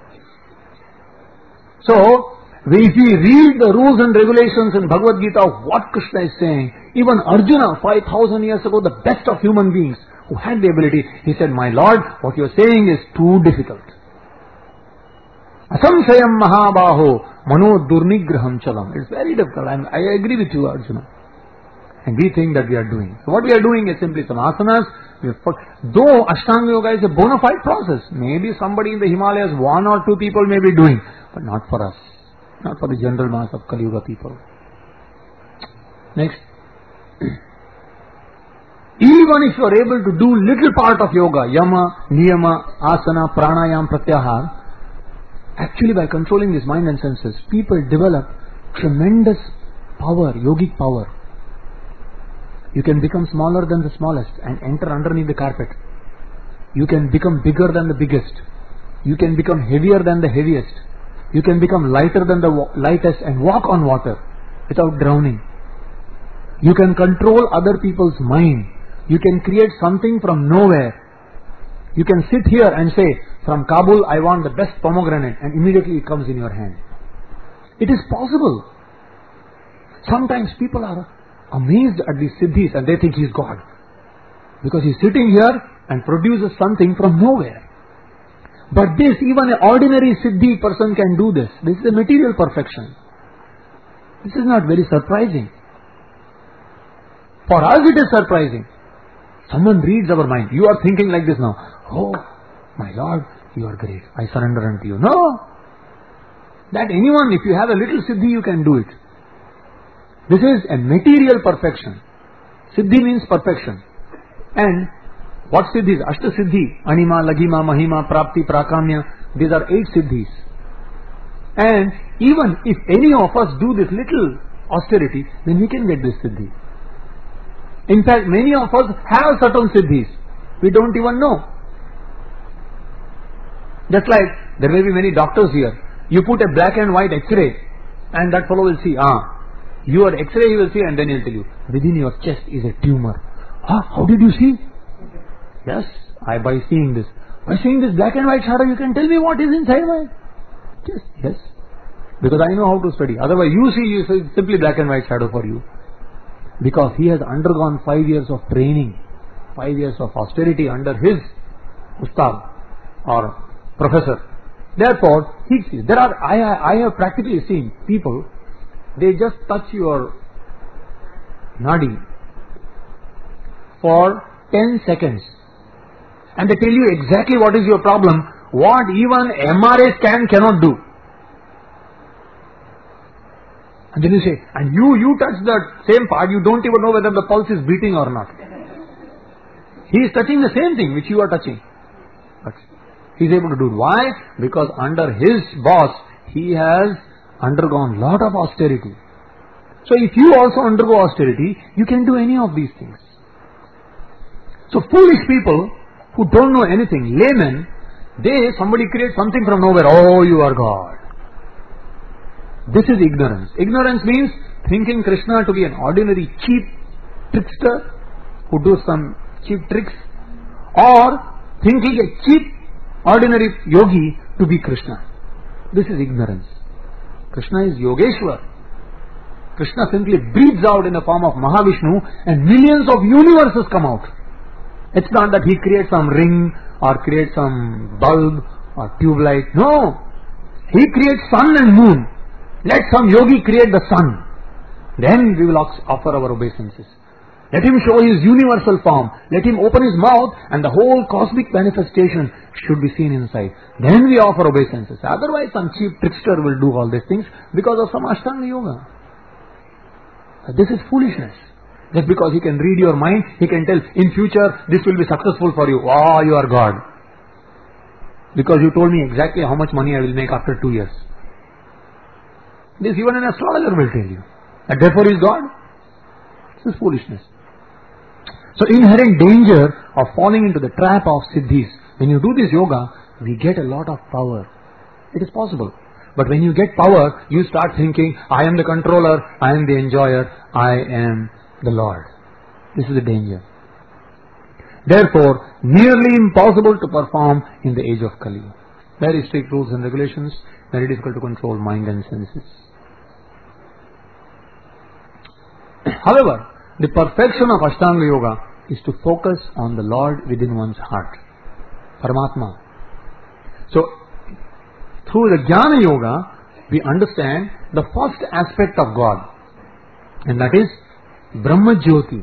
So, if we read the rules and regulations in Bhagavad Gita of what Krishna is saying, even Arjuna, five thousand years ago, the best of human beings, who had the ability, he said, my Lord, what you are saying is too difficult. Asamshayam mahabaho mano durnigraham chalam. It's very difficult. I'm, I agree with you, Arjuna. And we think that we are doing. So what we are doing is simply some asanas. We have, though Ashtanga Yoga is a bona fide process, maybe somebody in the Himalayas, one or two people may be doing, but not for us. Not for the general mass of Kali Yuga people. Next. Even if you are able to do little part of yoga, yama, niyama, asana, pranayam, pratyahar, actually by controlling this mind and senses, people develop tremendous power, yogic power. You can become smaller than the smallest and enter underneath the carpet. You can become bigger than the biggest. You can become heavier than the heaviest. You can become lighter than the lightest and walk on water without drowning. You can control other people's mind. You can create something from nowhere. You can sit here and say, from Kabul I want the best pomegranate, and immediately it comes in your hand. It is possible. Sometimes people are amazed at these siddhis and they think he is God. Because he is sitting here and produces something from nowhere. But this, even an ordinary siddhi person can do this. This is a material perfection. This is not very surprising. For us it is surprising. Someone reads our mind. You are thinking like this now. Oh, my Lord, you are great. I surrender unto you. No. That anyone, if you have a little siddhi, you can do it. This is a material perfection. Siddhi means perfection. And what siddhis? Ashta siddhi. Anima, Lagima, Mahima, Prapti, Prakamya. These are eight siddhis. And even if any of us do this little austerity, then we can get this siddhi. In fact, many of us have certain siddhis. We don't even know. Just like there may be many doctors here. You put a black and white X-ray and that fellow will see, ah, your X-ray he will see, and then he will tell you, within your chest is a tumor. Ah, how did you see? Yes, I by seeing this. By seeing this black and white shadow, you can tell me what is inside my chest. Yes, because I know how to study. Otherwise, you see, you see simply black and white shadow for you. Because he has undergone five years of training, five years of austerity under his ustad or professor. Therefore, he sees. There are, I, I have practically seen people, they just touch your nadi for ten seconds and they tell you exactly what is your problem, what even M R I scan cannot do. And then you say, and you, you touch the same part, you don't even know whether the pulse is beating or not. He is touching the same thing which you are touching. But he is able to do it. Why? Because under his boss, he has undergone lot of austerity. So if you also undergo austerity, you can do any of these things. So foolish people who don't know anything, laymen, they, somebody creates something from nowhere. Oh, you are God. This is ignorance. Ignorance means thinking Krishna to be an ordinary cheap trickster who does some cheap tricks, or thinking a cheap ordinary yogi to be Krishna. This is ignorance. Krishna is Yogeshwar. Krishna simply breathes out in the form of Mahavishnu and millions of universes come out. It's not that he creates some ring or creates some bulb or tube light. No. He creates sun and moon. Let some yogi create the sun. Then we will offer our obeisances. Let him show his universal form. Let him open his mouth and the whole cosmic manifestation should be seen inside. Then we offer obeisances. Otherwise some cheap trickster will do all these things because of some Ashtanga Yoga. This is foolishness. Just because he can read your mind, he can tell, in future this will be successful for you. Wow, you are God. Because you told me exactly how much money I will make after two years. This even an astrologer will tell you. And therefore he is God. This is foolishness. So inherent danger of falling into the trap of siddhis. When you do this yoga, we get a lot of power. It is possible. But when you get power, you start thinking, I am the controller, I am the enjoyer, I am the Lord. This is the danger. Therefore, nearly impossible to perform in the age of Kali. Very strict rules and regulations, very difficult to control mind and senses. However, the perfection of Ashtanga Yoga is to focus on the Lord within one's heart, Paramatma. So, through the Jnana Yoga, we understand the first aspect of God, and that is Brahma Jyoti.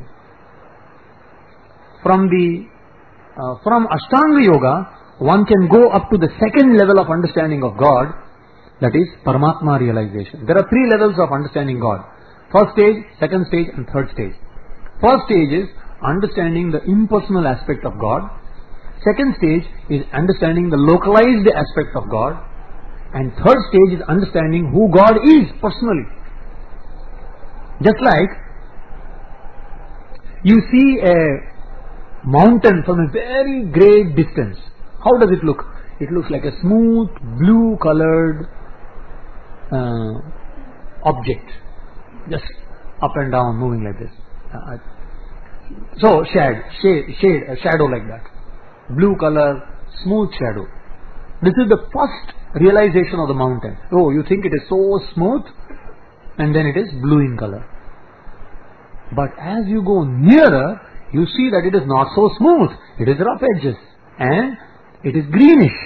From the uh, from Ashtanga Yoga, one can go up to the second level of understanding of God, that is Paramatma realization. There are three levels of understanding God. First stage, second stage and third stage. First stage is understanding the impersonal aspect of God. Second stage is understanding the localized aspect of God. And third stage is understanding who God is personally. Just like You see a mountain from a very great distance. How does it look? It looks like a smooth, blue colored uh, object. Just up and down, moving like this. Uh, so, shade, shade, shade, a shadow like that. Blue color, smooth shadow. This is the first realization of the mountain. Oh, you think it is so smooth, and then it is blue in color. But as you go nearer, you see that it is not so smooth. It is rough edges, and it is greenish.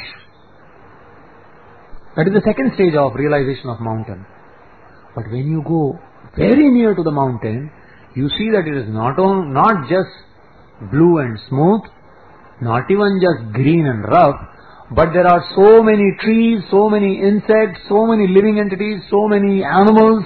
That is the second stage of realization of mountain. But when you go very near to the mountain, you see that it is not on, not just blue and smooth, not even just green and rough, but there are so many trees, so many insects, so many living entities, so many animals.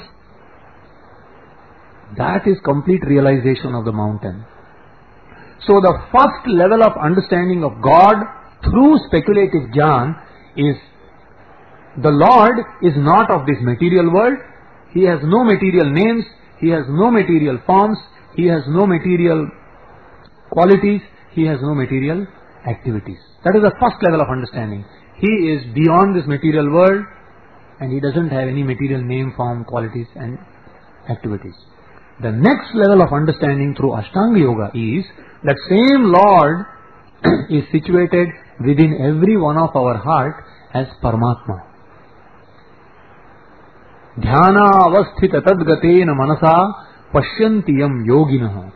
That is complete realization of the mountain. So the first level of understanding of God through speculative jnana is the Lord is not of this material world. He has no material names. He has no material forms. He has no material qualities. He has no material activities. That is the first level of understanding. He is beyond this material world, and he doesn't have any material name, form, qualities and activities. The next level of understanding through Ashtanga Yoga is that same Lord is situated within every one of our heart as Paramatma. Dhyana avasthita tadgatena manasa pashyantiyam yoginah.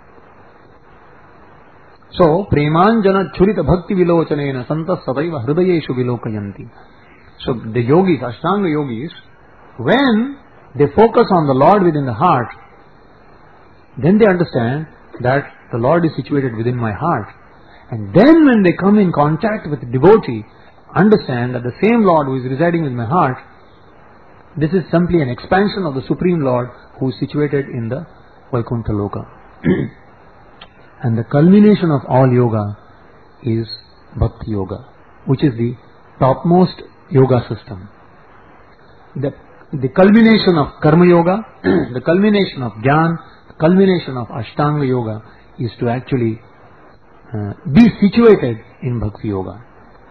So, premanjana churita bhakti vilochanena santas sadaiva hridayeshu vilokayanti. So, the yogis, Ashtanga yogis, when they focus on the Lord within the heart, then they understand that the Lord is situated within my heart. And then when they come in contact with the devotee, understand that the same Lord who is residing in my heart, this is simply an expansion of the Supreme Lord who is situated in the Vaikuntha Loka. And the culmination of all yoga is Bhakti Yoga, which is the topmost yoga system. The, the culmination of Karma Yoga, the culmination of Jnana, the culmination of Ashtanga Yoga is to actually uh, be situated in Bhakti Yoga.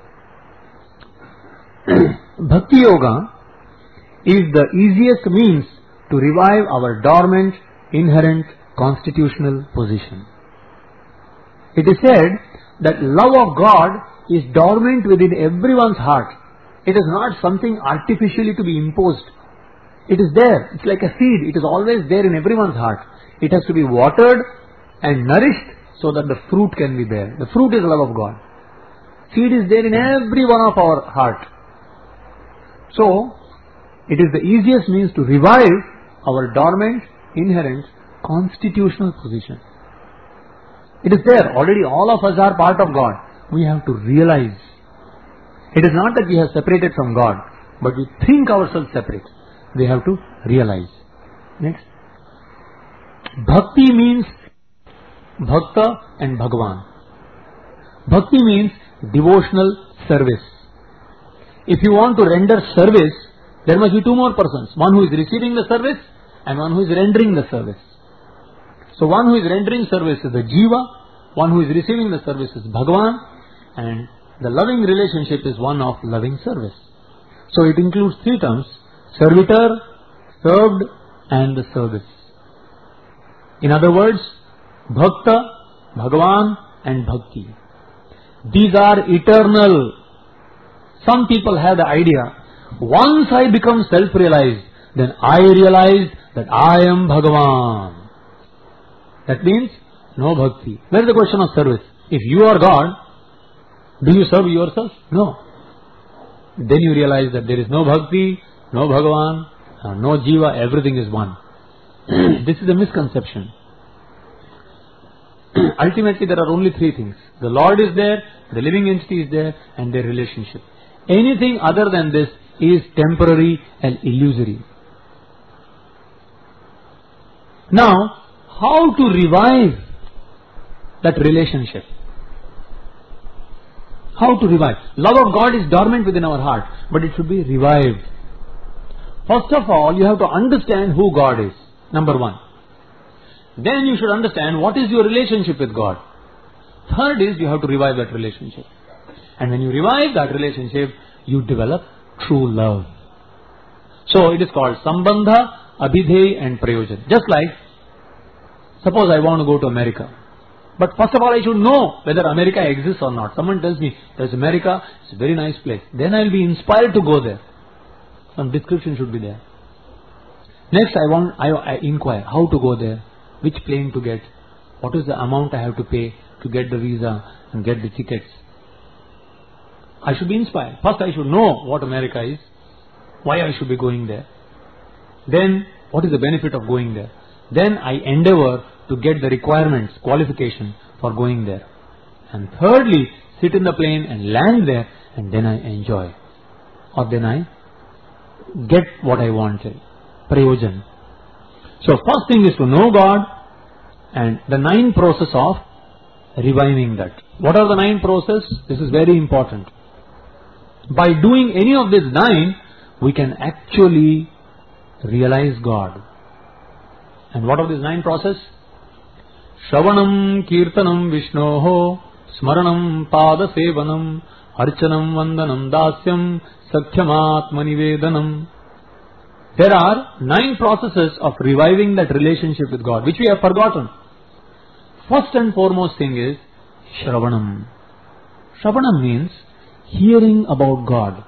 Bhakti Yoga is the easiest means to revive our dormant, inherent, constitutional position. It is said that love of God is dormant within everyone's heart. It is not something artificially to be imposed. It is there. It's like a seed. It is always there in everyone's heart. It has to be watered and nourished so that the fruit can be there. The fruit is love of God. Seed is there in every one of our heart. So, it is the easiest means to revive our dormant, inherent, constitutional position. It is there. Already all of us are part of God. We have to realize. It is not that we have separated from God, but we think ourselves separate. We have to realize. Next. Bhakti means Bhakta and Bhagavan. Bhakti means devotional service. If you want to render service, there must be two more persons. One who is receiving the service and one who is rendering the service. So one who is rendering service is the Jiva, one who is receiving the service is Bhagavan, and the loving relationship is one of loving service. So it includes three terms: servitor, served, and the service. In other words, Bhakta, Bhagavan, and Bhakti. These are eternal. Some people have the idea, once I become self-realized, then I realize that I am Bhagavan. That means no bhakti. Where is the question of service? If you are God, do you serve yourself? No. Then you realize that there is no bhakti, no Bhagavan, no Jiva, everything is one. This is a misconception. Ultimately there are only three things. The Lord is there, the living entity is there, and their relationship. Anything other than this is temporary and illusory. Now, how to revive that relationship? How to revive? Love of God is dormant within our heart, but it should be revived. First of all, you have to understand who God is. Number one. Then you should understand what is your relationship with God. Third is you have to revive that relationship. And when you revive that relationship, you develop true love. So it is called Sambandha, Abhidheya and Prayojan. Just like, suppose I want to go to America. But first of all I should know whether America exists or not. Someone tells me, there's America, it's a very nice place. Then I will be inspired to go there. Some description should be there. Next I want, I, I inquire how to go there, which plane to get, what is the amount I have to pay to get the visa and get the tickets. I should be inspired. First I should know what America is, why I should be going there. Then what is the benefit of going there. Then I endeavor to get the requirements, qualification for going there. And thirdly, sit in the plane and land there, and then I enjoy. Or then I get what I wanted. Prayojan. So first thing is to know God, and the nine process of reviving that. What are the nine process? This is very important. By doing any of these nine, we can actually realize God. And what are these nine process? Shravanam, Kirtanam, Vishnoho, Smaranam, Pada Sevanam, Archanam, Vandanam, Dasyam, Sakhyam-atma-nivedanam. There are nine processes of reviving that relationship with God, which we have forgotten. First and foremost thing is Shravanam. Shravanam means hearing about God.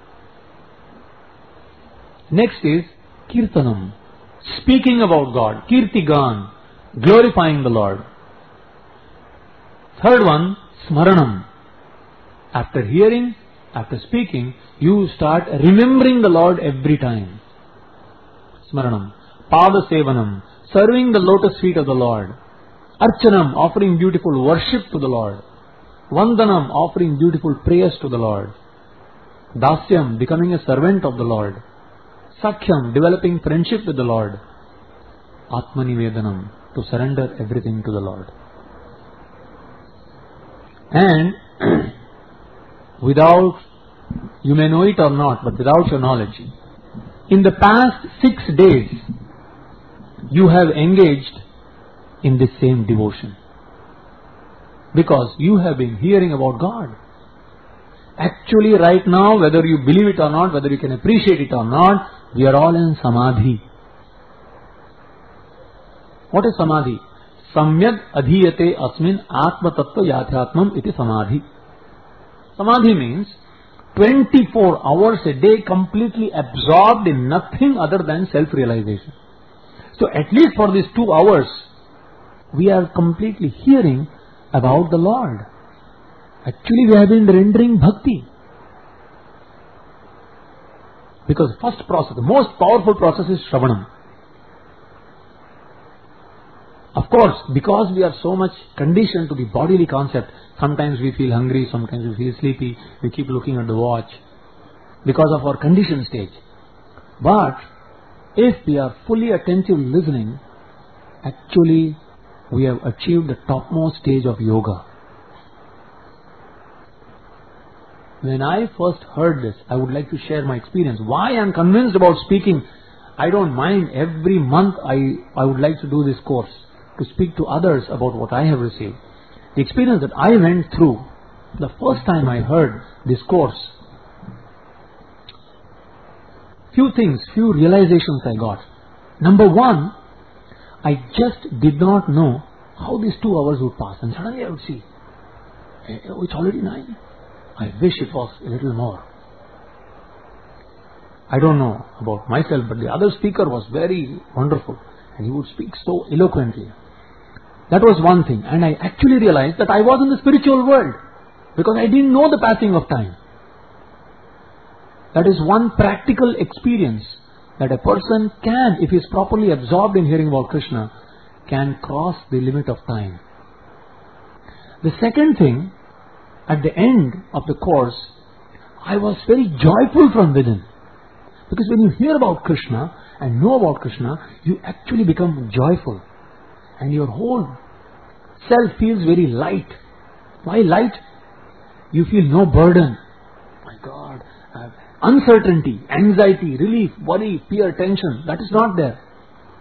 Next is Kirtanam, speaking about God, Kirtigan, glorifying the Lord. Third one, Smaranam. After hearing, after speaking, you start remembering the Lord every time. Smaranam. Pada Sevanam, serving the lotus feet of the Lord. Archanam, offering beautiful worship to the Lord. Vandanam, offering beautiful prayers to the Lord. Dasyam, becoming a servant of the Lord. Sakhyam, developing friendship with the Lord. Atmanivedanam, to surrender everything to the Lord. And without, you may know it or not, but without your knowledge, in the past six days, you have engaged in this same devotion. Because you have been hearing about God. Actually right now, whether you believe it or not, whether you can appreciate it or not, we are all in Samadhi. What is Samadhi? Samyad adhiyate asmin atma tattva yathyatmam iti Samadhi. Samadhi means twenty-four hours a day completely absorbed in nothing other than self-realization. So at least for these two hours, we are completely hearing about the Lord. Actually we have been rendering bhakti. Because first process, the most powerful process is Shravanam. Of course, because we are so much conditioned to the bodily concept, sometimes we feel hungry, sometimes we feel sleepy, we keep looking at the watch because of our conditioned stage. But if we are fully attentive listening, actually we have achieved the topmost stage of yoga. When I first heard this, I would like to share my experience. Why I am convinced about speaking, I don't mind. Every month I, I would like to do this course, to speak to others about what I have received. The experience that I went through, the first time I heard this course, few things, few realizations I got. Number one, I just did not know how these two hours would pass. And suddenly I would see, oh, it's already nine. I wish it was a little more. I don't know about myself, but the other speaker was very wonderful. And he would speak so eloquently. That was one thing. And I actually realized that I was in the spiritual world. Because I didn't know the passing of time. That is one practical experience that a person can, if he is properly absorbed in hearing about Krishna, can cross the limit of time. The second thing, at the end of the course, I was very joyful from within. Because when you hear about Krishna and know about Krishna, you actually become joyful. And your whole self feels very light. Why light? You feel no burden. My God, uh, uncertainty, anxiety, relief, worry, fear, tension, that is not there.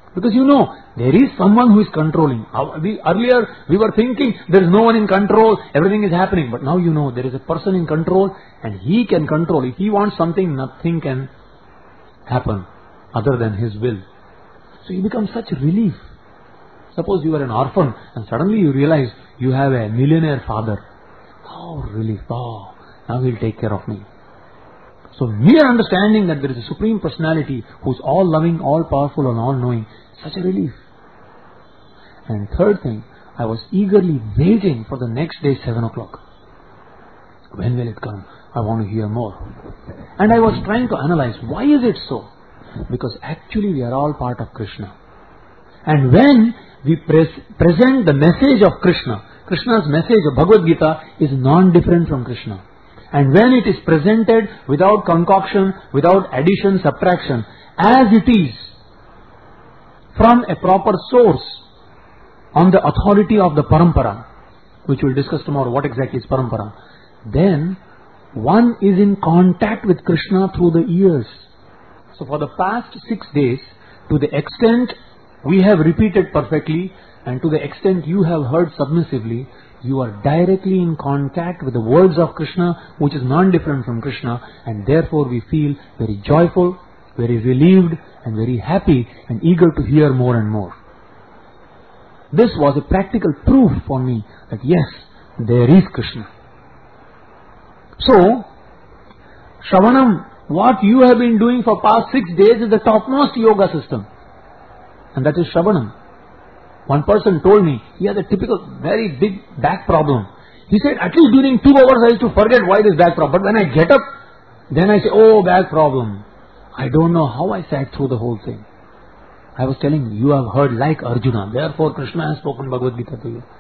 Because you know, there is someone who is controlling. Our- we, earlier we were thinking there is no one in control, everything is happening. But now you know there is a person in control and he can control. If he wants something, nothing can happen other than his will. So you become such relief. Suppose you are an orphan and suddenly you realize you have a millionaire father. Oh, relief. Oh, now he'll take care of me. So mere understanding that there is a Supreme Personality who is all loving, all powerful and all knowing, such a relief. And third thing, I was eagerly waiting for the next day seven o'clock. When will it come? I want to hear more. And I was trying to analyze, why is it so? Because actually we are all part of Krishna. And when we pres- present the message of Krishna, Krishna's message of Bhagavad Gita is non-different from Krishna. And when it is presented without concoction, without addition, subtraction, as it is, from a proper source, on the authority of the parampara, which we'll discuss tomorrow, what exactly is parampara, then one is in contact with Krishna through the ears. So for the past six days, to the extent we have repeated perfectly, and to the extent you have heard submissively, you are directly in contact with the words of Krishna, which is non-different from Krishna, and therefore we feel very joyful, very relieved, and very happy, and eager to hear more and more. This was a practical proof for me that yes, there is Krishna. So, Shravanam, what you have been doing for past six days is the topmost yoga system. And that is Shravanam. One person told me, he has a typical, very big back problem. He said, at least during two hours I used to forget why this back problem. But when I get up, then I say, oh, back problem. I don't know how I sat through the whole thing. I was telling you, you have heard like Arjuna. Therefore, Krishna has spoken Bhagavad Gita to you.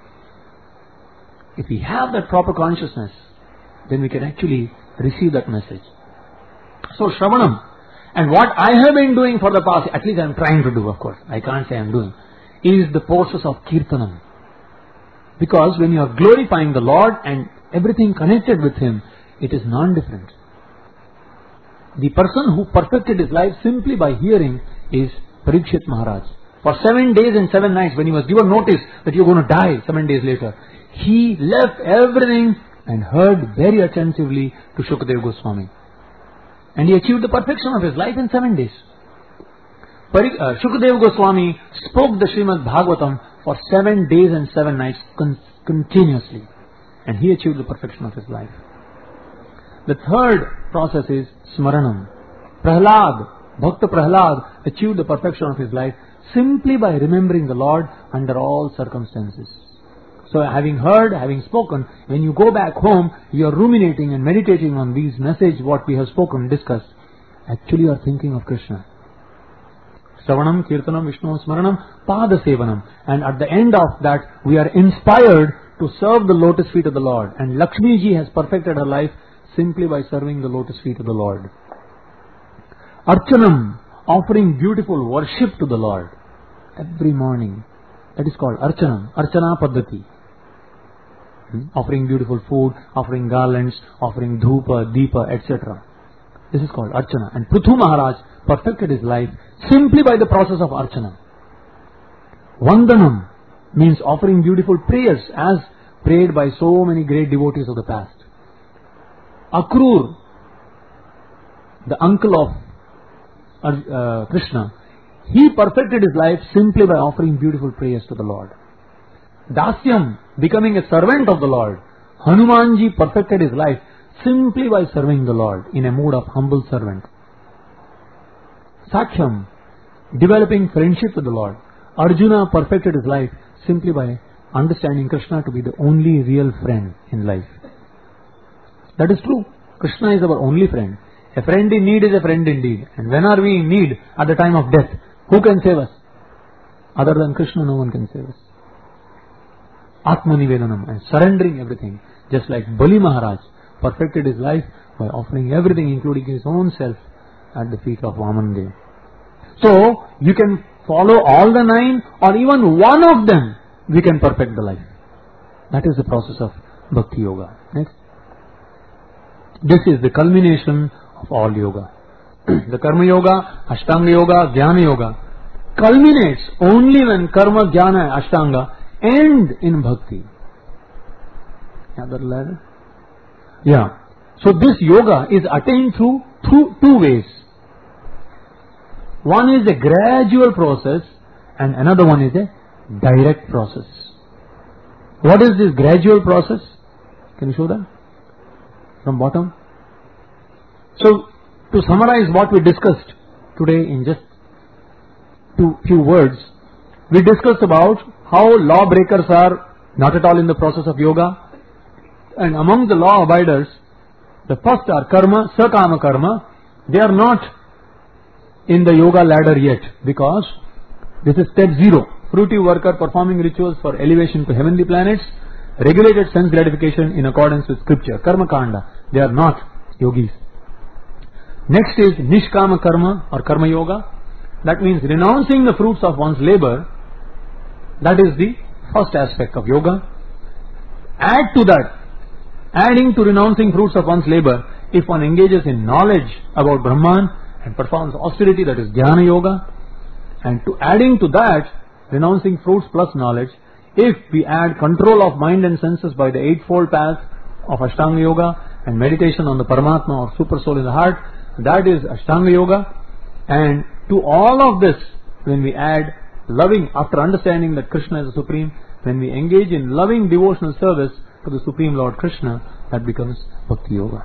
If we have that proper consciousness, then we can actually receive that message. So, Shravanam. And what I have been doing for the past, at least I am trying to do, of course. I can't say I am doing. Is the process of Kirtanam. Because when you are glorifying the Lord and everything connected with Him, it is non-different. The person who perfected his life simply by hearing is Parikshit Maharaj. For seven days and seven nights, when he was given notice that you are going to die seven days later, he left everything and heard very attentively to Shukadeva Goswami. And he achieved the perfection of his life in seven days. Parik, uh, Shukadeva Goswami spoke the Srimad Bhagavatam for seven days and seven nights con- continuously. And he achieved the perfection of his life. The third process is Smaranam. Prahlad, Bhakta Prahlad achieved the perfection of his life simply by remembering the Lord under all circumstances. So having heard, having spoken, when you go back home, you are ruminating and meditating on these messages, what we have spoken, discussed. Actually you are thinking of Krishna. Shravanam, Kirtanam, Vishnu, Smaranam, Pada Sevanam. And at the end of that, we are inspired to serve the lotus feet of the Lord. And Lakshmi ji has perfected her life simply by serving the lotus feet of the Lord. Archanam, offering beautiful worship to the Lord every morning. That is called Archanam, Archana Paddhati. Hmm? Offering beautiful food, offering garlands, offering dhupa, deepa, et cetera. This is called Archana. And Prithu Maharaj perfected his life simply by the process of Archana. Vandanam means offering beautiful prayers as prayed by so many great devotees of the past. Akrur, the uncle of uh, Krishna, he perfected his life simply by offering beautiful prayers to the Lord. Dasyam, becoming a servant of the Lord. Hanumanji perfected his life simply by serving the Lord in a mood of humble servant. Sakhyam, developing friendship with the Lord. Arjuna perfected his life simply by understanding Krishna to be the only real friend in life. That is true. Krishna is our only friend. A friend in need is a friend indeed. And when are we in need? At the time of death. Who can save us? Other than Krishna, no one can save us. Atmanivedanam, and surrendering everything. Just like Bali Maharaj perfected his life by offering everything, including his own self, at the feet of Vamandev. So, you can follow all the nine, or even one of them, we can perfect the life. That is the process of Bhakti Yoga. Next. This is the culmination of all yoga. The Karma Yoga, Ashtanga Yoga, Jnana Yoga culminates only when karma, jnana, ashtanga end in bhakti. Other ladder? Yeah. So this yoga is attained through, through two ways. One is a gradual process and another one is a direct process. What is this gradual process? Can you show that? From bottom. So, to summarize what we discussed today in just two few words, we discussed about how lawbreakers are not at all in the process of yoga, and among the law abiders, the first are karma, sakama karma. They are not in the yoga ladder yet, because this is step zero. Fruitive worker performing rituals for elevation to heavenly planets, regulated sense gratification in accordance with scripture, karma kanda. They are not yogis. Next is nishkama karma or karma yoga. That means renouncing the fruits of one's labor. That is the first aspect of yoga. Add to that, adding to renouncing fruits of one's labor, if one engages in knowledge about Brahman and performs austerity, that is jnana yoga. And to adding to that, renouncing fruits plus knowledge, if we add control of mind and senses by the eightfold path of Ashtanga yoga and meditation on the Paramatma or super soul in the heart, that is Ashtanga yoga. And to all of this, when we add loving, after understanding that Krishna is the Supreme, when we engage in loving devotional service to the Supreme Lord Krishna, that becomes Bhakti Yoga.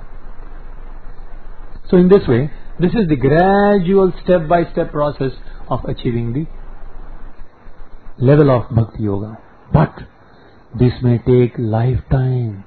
So in this way, this is the gradual step-by-step process of achieving the level of Bhakti Yoga. But this may take lifetime.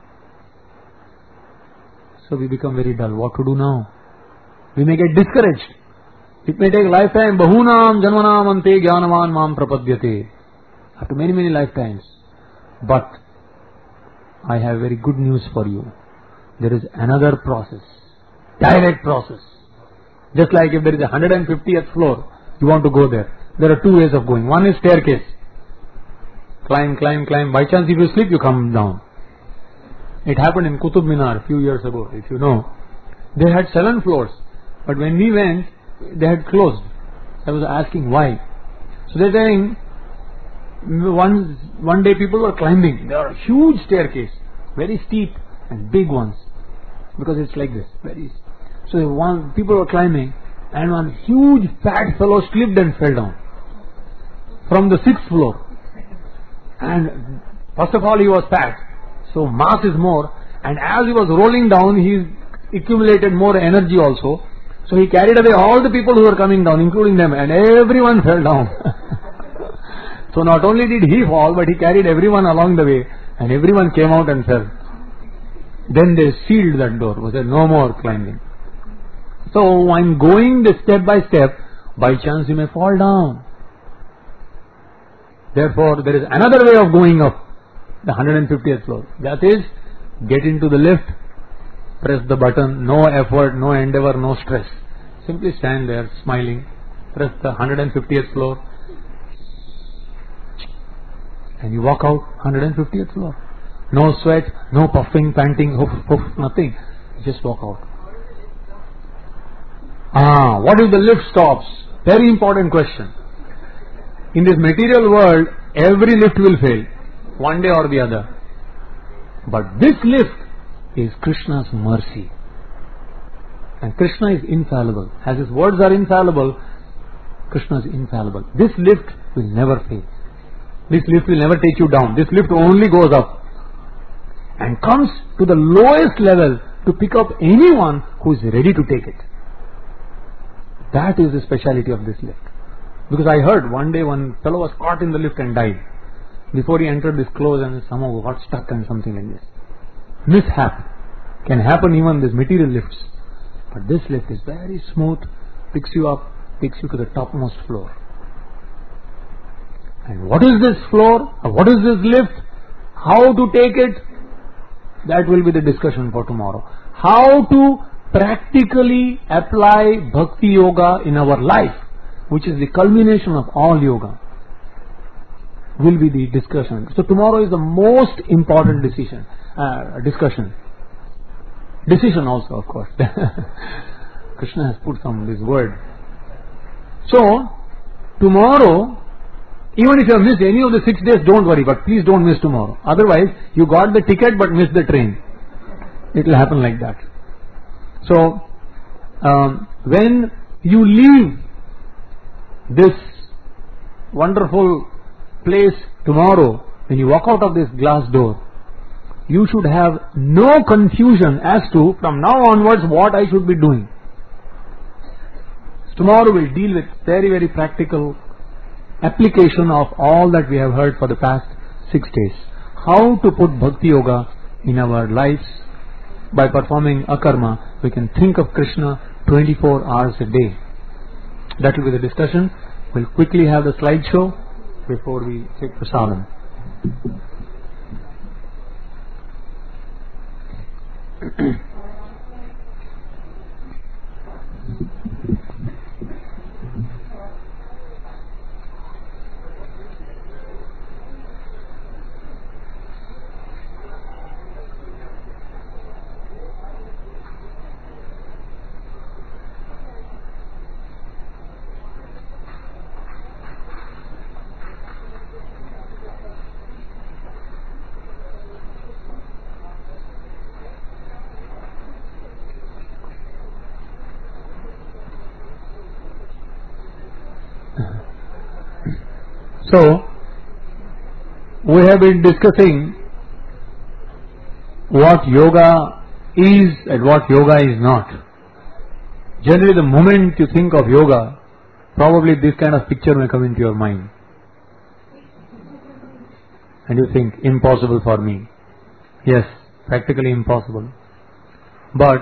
So we become very dull. What to do now? We may get discouraged. It may take lifetime. Bahunam janmanam ante jnanavan mam prapadyate. After many, many lifetimes. But I have very good news for you. There is another process. Direct process. Just like if there is a one hundred fiftieth floor, you want to go there. There are two ways of going. One is staircase. Climb, climb, climb. By chance if you slip, you come down. It happened in Qutub Minar a few years ago, if you know. They had seven floors. But when we went, they had closed. I was asking why. So they're saying, one, one day people were climbing. There are huge staircase. Very steep and big ones. Because it's like this. Very. So one, people were climbing. And one huge fat fellow slipped and fell down. From the sixth floor. And first of all he was fat. So mass is more. And as he was rolling down, he accumulated more energy also. So he carried away all the people who were coming down, including them, and everyone fell down. So not only did he fall, but he carried everyone along the way, and everyone came out and fell. Then they sealed that door. Was there no more climbing? So I'm going this step by step. By chance you may fall down. Therefore there is another way of going up the one hundred fiftieth floor. That is, get into the lift, press the button, no effort, no endeavor, no stress. Simply stand there smiling, press the one hundred fiftieth floor, and you walk out one hundred fiftieth floor. No sweat, no puffing, panting, hoof, hoof, nothing. Just walk out. Ah, what if the lift stops? Very important question. In this material world, every lift will fail, one day or the other. But this lift is Krishna's mercy. And Krishna is infallible. As his words are infallible, Krishna is infallible. This lift will never fail. This lift will never take you down. This lift only goes up and comes to the lowest level to pick up anyone who is ready to take it. That is the speciality of this lift. Because I heard one day one fellow was caught in the lift and died. Before he entered this close and somehow got stuck and something like this. Mishap can happen even in these material lifts. But this lift is very smooth, picks you up, takes you to the topmost floor. And what is this floor? Or what is this lift? How to take it? That will be the discussion for tomorrow. How to practically apply Bhakti Yoga in our life, which is the culmination of all yoga, will be the discussion. So tomorrow is the most important decision, uh, discussion. Decision also, of course. Krishna has put some this word. So, tomorrow, even if you have missed any of the six days, don't worry, but please don't miss tomorrow. Otherwise, you got the ticket but missed the train. It will happen like that. So, um, when you leave this wonderful place tomorrow, when you walk out of this glass door, you should have no confusion as to, from now onwards, what I should be doing. Tomorrow we'll deal with very, very practical application of all that we have heard for the past six days. How to put Bhakti Yoga in our lives. By performing akarma, we can think of Krishna twenty-four hours a day. That will be the discussion. We'll quickly have the slideshow before we take prasadam. So, we have been discussing what yoga is and what yoga is not. Generally, the moment you think of yoga, probably this kind of picture may come into your mind. And you think, impossible for me. Yes, practically impossible. But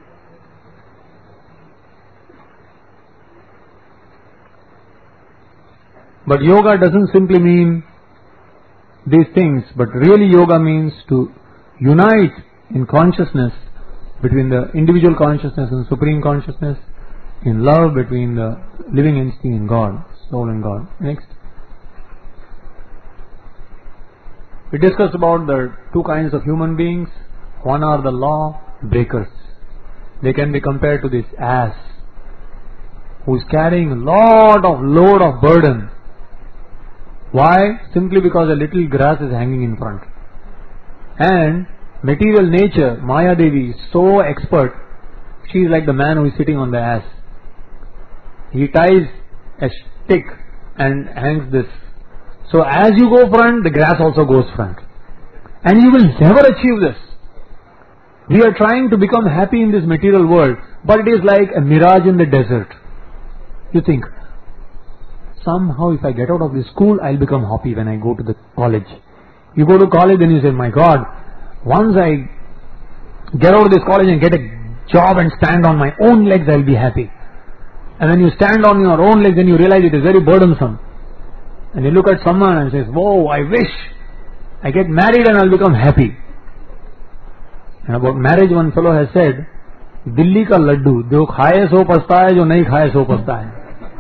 But yoga doesn't simply mean these things, but really yoga means to unite in consciousness between the individual consciousness and supreme consciousness, in love between the living entity and God, soul and God. Next. We discussed about the two kinds of human beings. One are the law breakers. They can be compared to this ass who is carrying a lot of load of burden. Why? Simply because a little grass is hanging in front. And material nature, Maya Devi, is so expert, she is like the man who is sitting on the ass. He ties a stick and hangs this. So as you go front, the grass also goes front. And you will never achieve this. We are trying to become happy in this material world, but it is like a mirage in the desert. You think, somehow if I get out of this school, I'll become happy when I go to the college. You go to college, then you say, my God, once I get out of this college and get a job and stand on my own legs, I'll be happy. And when you stand on your own legs, then you realize it is very burdensome. And you look at someone and says, whoa, I wish I get married and I'll become happy. And about marriage, one fellow has said, Dilli ka laddu, jo khaye so pasta hai, jo nahi khaye so pasta hai.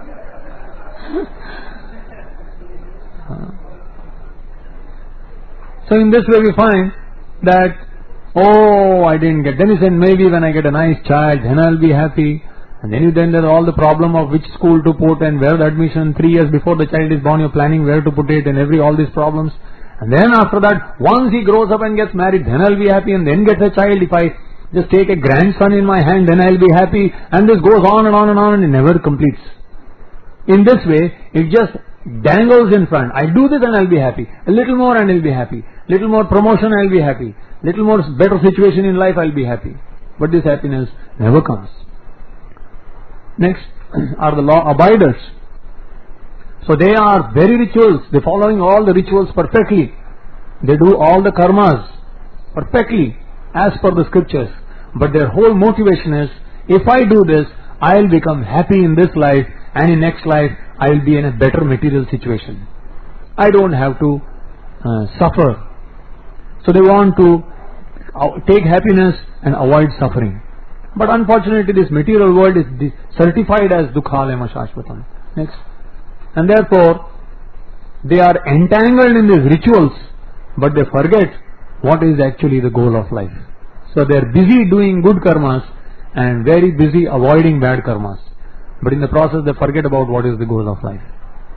So in this way we find that, oh, I didn't get, then he said, maybe when I get a nice child, then I'll be happy. And then you then there's all the problem of which school to put and where the admission, three years before the child is born, you're planning where to put it and every, all these problems. And then after that, once he grows up and gets married, then I'll be happy, and then gets a child. If I just take a grandson in my hand, then I'll be happy. And this goes on and on and on and it never completes. In this way, it just dangles in front. I do this and I'll be happy. A little more and I'll be happy. Little more promotion, I'll be happy. Little more better situation in life, I'll be happy. But this happiness never comes. Next are the law abiders. So they are very rituals. They're following all the rituals perfectly. They do all the karmas perfectly as per the scriptures. But their whole motivation is, if I do this, I'll become happy in this life, and in next life I will be in a better material situation. I don't have to uh, suffer. So they want to uh, take happiness and avoid suffering. But unfortunately this material world is certified as Dukhalema Shashvatam. Next. And therefore they are entangled in these rituals, but they forget what is actually the goal of life. So they are busy doing good karmas and very busy avoiding bad karmas. But in the process they forget about what is the goal of life.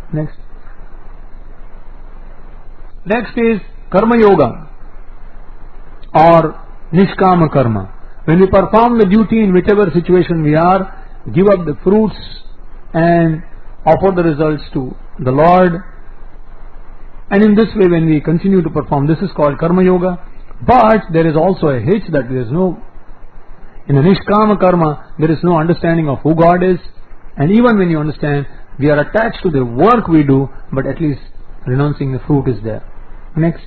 Next. Next is Karma Yoga or Nishkama Karma. When we perform the duty in whichever situation we are, give up the fruits and offer the results to the Lord. And in this way, when we continue to perform, this is called Karma Yoga. But there is also a hitch that there is no, in the Nishkama Karma, there is no understanding of who God is. And even when you understand, we are attached to the work we do, but at least renouncing the fruit is there. Next.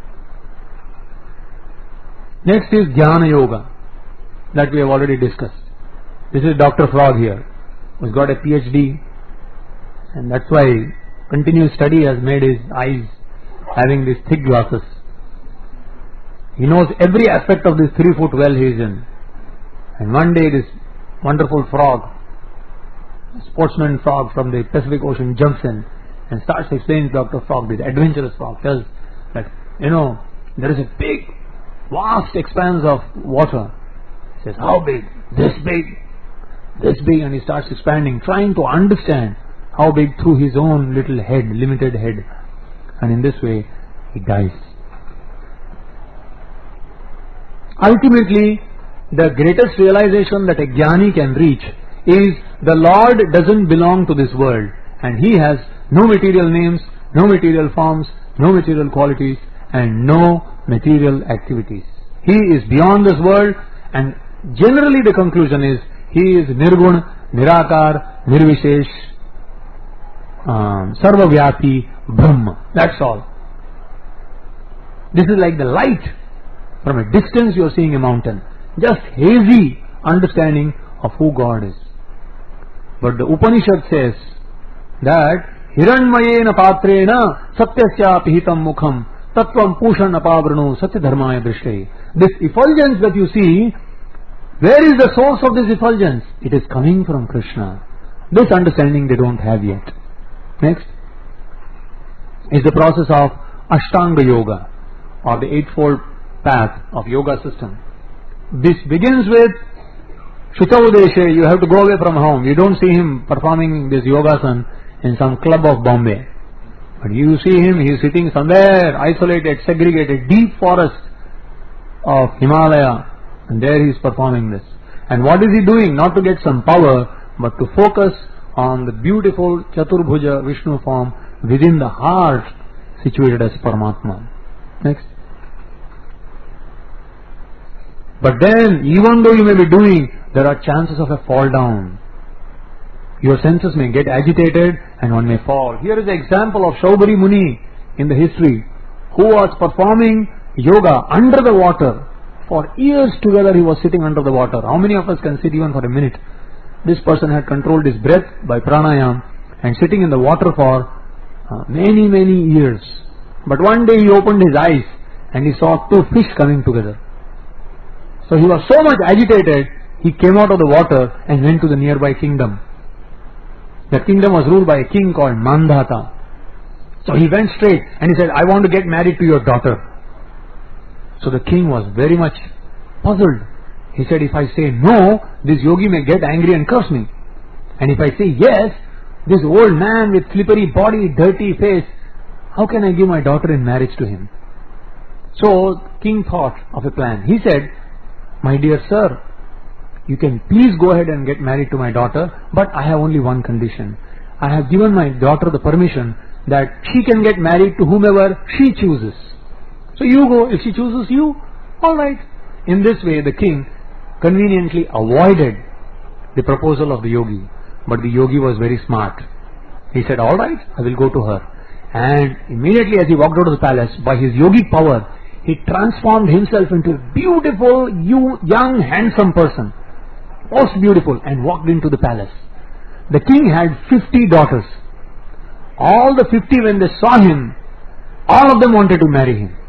Next is Dhyana Yoga, that we have already discussed. This is Doctor Frog here, who's got a P H D, and that's why continuous study has made his eyes having these thick glasses. He knows every aspect of this three foot well he is in. And one day this wonderful frog, sportsman frog from the Pacific Ocean, jumps in and starts explaining to Doctor Frog, this adventurous frog, tells that, you know, there is a big, vast expanse of water. He says, how big? This big, this big, and he starts expanding, trying to understand how big through his own little head, limited head. And in this way, he dies. Ultimately, the greatest realization that a jnani can reach is the Lord doesn't belong to this world, and He has no material names, no material forms, no material qualities, and no material activities. He is beyond this world, and generally the conclusion is He is Nirgun, Nirakar, Nirvishesh, um, Sarvavyapi, Brahma. That's all. This is like the light. From a distance you are seeing a mountain. Just hazy understanding of who God is. But the Upanishad says that Hiranmayena patrena satyasya pihitam mukham tattvam pushan apavrano satyadharmaya drishte. This effulgence that you see, where is the source of this effulgence? It is coming from Krishna. This understanding they don't have yet. Next is the process of Ashtanga Yoga, or the eightfold path of yoga system. This begins with Shuchaudeshe. You have to go away from home. You don't see him performing this yogasan in some club of Bombay. But you see him, he is sitting somewhere isolated, segregated, deep forest of Himalaya, and there he is performing this. And what is he doing? Not to get some power, but to focus on the beautiful Chaturbhuja Vishnu form within the heart, situated as Paramatma. Next. But then, even though you may be doing, there are chances of a fall down. Your senses may get agitated and one may fall. Here is the example of Shaubari Muni in the history, who was performing yoga under the water. For years together he was sitting under the water. How many of us can sit even for a minute? This person had controlled his breath by pranayam and sitting in the water for uh, many, many years. But one day he opened his eyes and he saw two fish coming together. So he was so much agitated, he came out of the water and went to the nearby kingdom. The kingdom was ruled by a king called Mandhata. So he went straight and he said, I want to get married to your daughter. So the king was very much puzzled. He said, if I say no, this yogi may get angry and curse me. And if I say yes, this old man with slippery body, dirty face, how can I give my daughter in marriage to him? So king thought of a plan. He said, my dear sir, you can please go ahead and get married to my daughter, but I have only one condition. I have given my daughter the permission that she can get married to whomever she chooses. So you go, if she chooses you, alright. In this way the king conveniently avoided the proposal of the yogi. But the yogi was very smart. He said, alright, I will go to her. And immediately as he walked out of the palace, by his yogic power, he transformed himself into a beautiful, young, handsome person. Most beautiful, and walked into the palace. The king had fifty daughters. All the fifty, when they saw him, all of them wanted to marry him.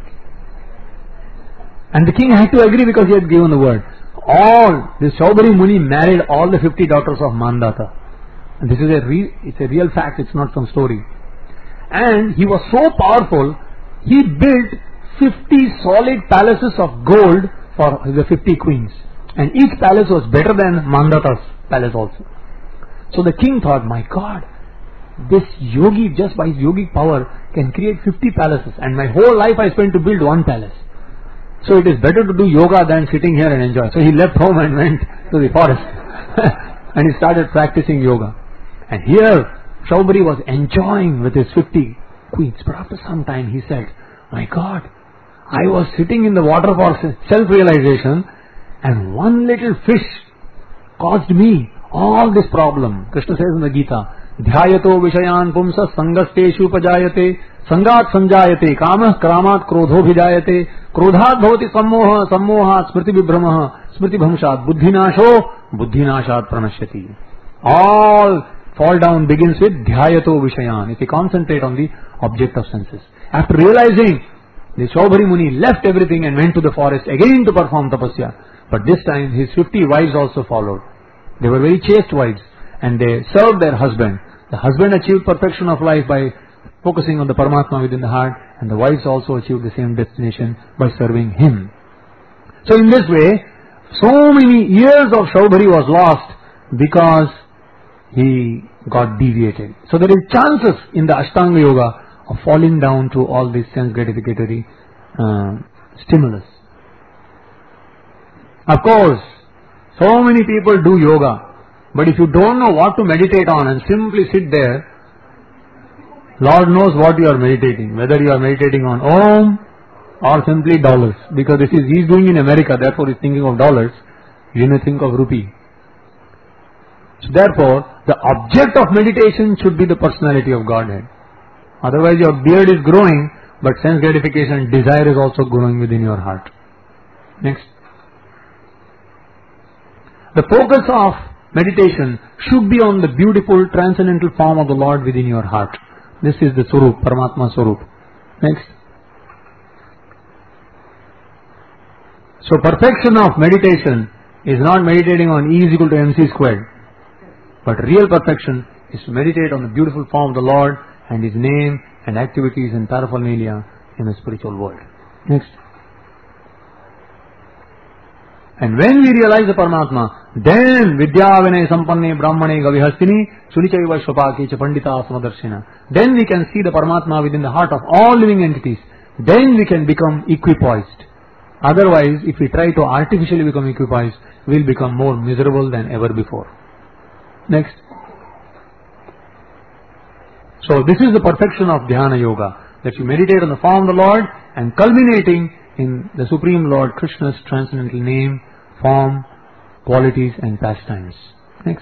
And the king had to agree because he had given the word. All, this Shaubari Muni married all the fifty daughters of Mandhata. And this is a re, it's a real fact, it's not some story. And he was so powerful, he built fifty solid palaces of gold for the fifty queens. And each palace was better than Mandhata's palace also. So the king thought, my God, this yogi, just by his yogic power, can create fifty palaces, and my whole life I spent to build one palace. So it is better to do yoga than sitting here and enjoy. So he left home and went to the forest and he started practicing yoga. And here Shaubhari was enjoying with his fifty queens. But after some time he said, my God, I was sitting in the water for self-realization and one little fish caused me all this problem. Krishna says in the Gita, Dhyayato Vishayan Pumsa Sangasteshu Pajayate Sangat Sanjayate Kamah Kramat Krodho Bhijayate Krodhat Bhavati Sammoha Sammohat Smriti Vibhramaha Smriti Bhamshat Buddhinasho Buddhinashat Pranashyati. All fall down begins with Dhyayato Vishayan. If we concentrate on the object of senses. After realizing, the Shaubhari Muni left everything and went to the forest again to perform tapasya. But this time his fifty wives also followed. They were very chaste wives and they served their husband. The husband achieved perfection of life by focusing on the Paramatma within the heart, and the wives also achieved the same destination by serving him. So in this way, so many years of Shaubhari was lost because he got deviated. So there is chances in the Ashtanga Yoga of falling down to all this sense gratificatory uh, stimulus. Of course, so many people do yoga, but if you don't know what to meditate on and simply sit there, Lord knows what you are meditating, whether you are meditating on Om or simply dollars, because this is, he is doing in America, therefore he is thinking of dollars, you may think of rupee. So therefore, the object of meditation should be the personality of Godhead. Otherwise your beard is growing, but sense gratification, desire is also growing within your heart. Next. The focus of meditation should be on the beautiful transcendental form of the Lord within your heart. This is the Surup, Paramatma Surup. Next. So perfection of meditation is not meditating on E is equal to mc squared. But real perfection is to meditate on the beautiful form of the Lord and His name and activities and paraphernalia in the spiritual world. Next. And when we realize the Paramatma, then Vidya Vinay Sampanne Brahmane Gavihastini Sulichaiva Shvapake Pandita Asamadarshina. Then we can see the Paramatma within the heart of all living entities. Then we can become equipoised. Otherwise, if we try to artificially become equipoised, we will become more miserable than ever before. Next. So this is the perfection of Dhyana Yoga, that you meditate on the form of the Lord and culminating in the Supreme Lord Krishna's transcendental name, form, qualities and pastimes. Next.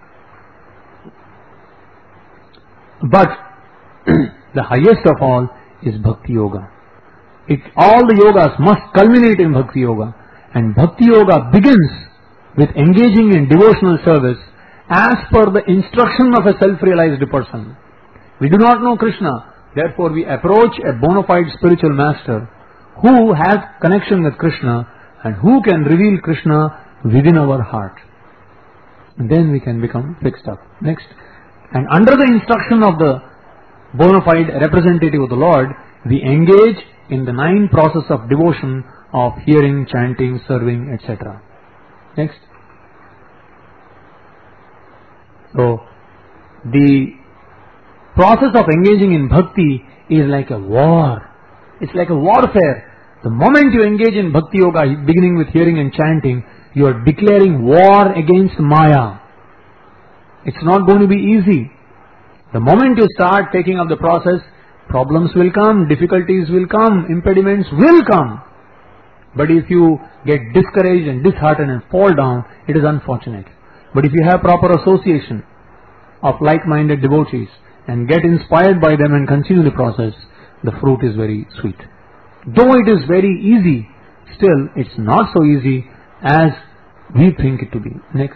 But the highest of all is Bhakti Yoga. It, all the yogas must culminate in Bhakti Yoga, and Bhakti Yoga begins with engaging in devotional service as per the instruction of a self-realized person. We do not know Krishna, therefore we approach a bona fide spiritual master who has connection with Krishna and who can reveal Krishna within our heart. And then we can become fixed up. Next. And under the instruction of the bona fide representative of the Lord, we engage in the nine process of devotion of hearing, chanting, serving, et cetera. Next. So, the process of engaging in bhakti is like a war. It's like a warfare. The moment you engage in bhakti yoga, beginning with hearing and chanting, you are declaring war against Maya. It's not going to be easy. The moment you start taking up the process, problems will come, difficulties will come, impediments will come. But if you get discouraged and disheartened and fall down, it is unfortunate. But if you have proper association of like-minded devotees and get inspired by them and continue the process, the fruit is very sweet. Though it is very easy, still it's not so easy as we think it to be. Next.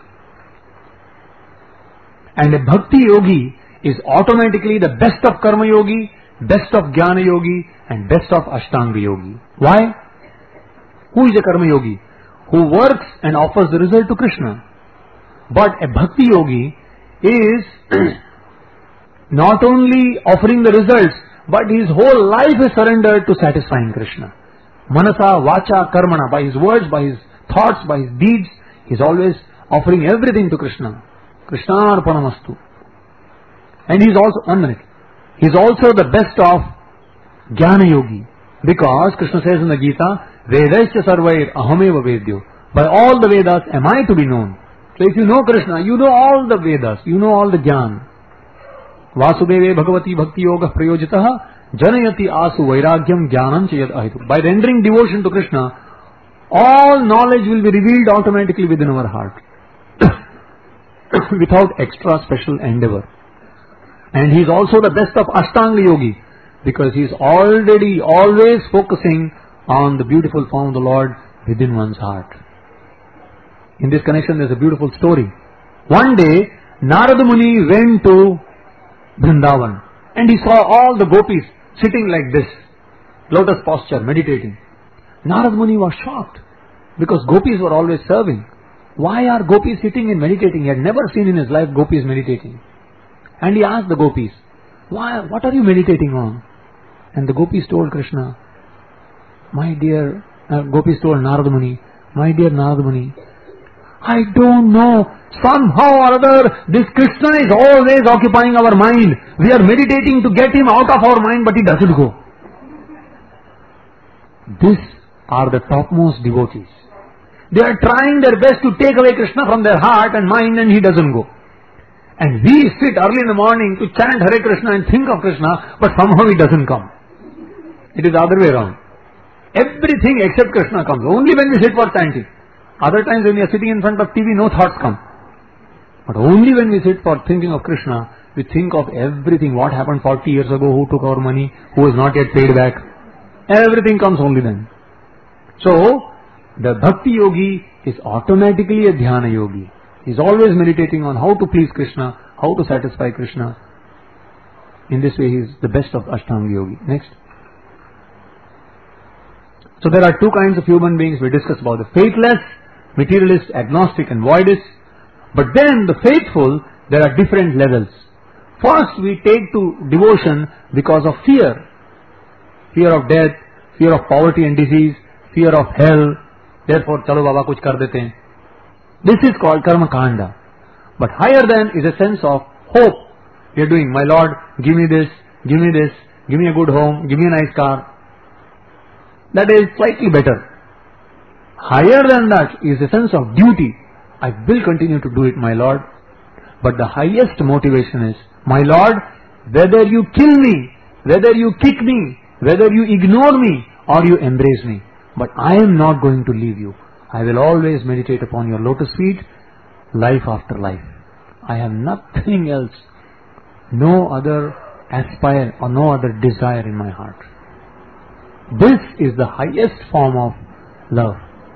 And a bhakti yogi is automatically the best of karma yogi, best of jnana yogi and best of ashtanga yogi. Why? Who is a karma yogi? Who works and offers the result to Krishna. But a bhakti yogi is not only offering the results, but his whole life is surrendered to satisfying Krishna. Manasa, vacha, karmana, by his words, by his thoughts, by his deeds, he is always offering everything to Krishna. Krishna arpanamastu. And he is also, one minute, he is also the best of Jnana Yogi. Because Krishna says in the Gita, Vedasya sarvair ahameva vedyo. By all the Vedas am I to be known. So if you know Krishna, you know all the Vedas, you know all the Jnana. Vasudeve Bhagavati Bhakti Yoga Prayojitaha Janayati Asu Vairagyam Jnanam Chayat Ahitu. By rendering devotion to Krishna, all knowledge will be revealed automatically within our heart. Without extra special endeavor. And he is also the best of Ashtanga Yogi. Because he is already always focusing on the beautiful form of the Lord within one's heart. In this connection there is a beautiful story. One day Narada Muni went to Vrindavan and he saw all the gopis sitting like this, lotus posture, meditating. Narada Muni was shocked because gopis were always serving. Why are gopis sitting and meditating? He had never seen in his life gopis meditating. And he asked the gopis, Why, what are you meditating on? And the gopis told Krishna, my dear, uh, gopis told Narada Muni, my dear Narada Muni, I don't know, somehow or other, this Krishna is always occupying our mind. We are meditating to get him out of our mind, but he doesn't go. These are the topmost devotees. They are trying their best to take away Krishna from their heart and mind, and he doesn't go. And we sit early in the morning to chant Hare Krishna and think of Krishna, but somehow he doesn't come. It is the other way around. Everything except Krishna comes. Only when we sit for chanting. Other times when we are sitting in front of T V, no thoughts come. But only when we sit for thinking of Krishna, we think of everything. What happened forty years ago, who took our money, who is not yet paid back. Everything comes only then. So, the Bhakti Yogi is automatically a Dhyana Yogi. He is always meditating on how to please Krishna, how to satisfy Krishna. In this way he is the best of Ashtanga Yogi. Next. So there are two kinds of human beings we discussed about. The faithless, materialist, agnostic and voidist. But then the faithful, there are different levels. First we take to devotion because of fear. Fear of death, fear of poverty and disease, fear of hell. Therefore, chalo baba kuch kar dete hain. This is called karma kanda. But higher than is a sense of hope. We are doing, my Lord, give me this, give me this, give me a good home, give me a nice car. That is slightly better. Higher than that is a sense of duty. I will continue to do it, my Lord. But the highest motivation is, my Lord, whether you kill me, whether you kick me, whether you ignore me or you embrace me, but I am not going to leave you. I will always meditate upon your lotus feet, life after life. I have nothing else, no other aspire or no other desire in my heart. This is the highest form of love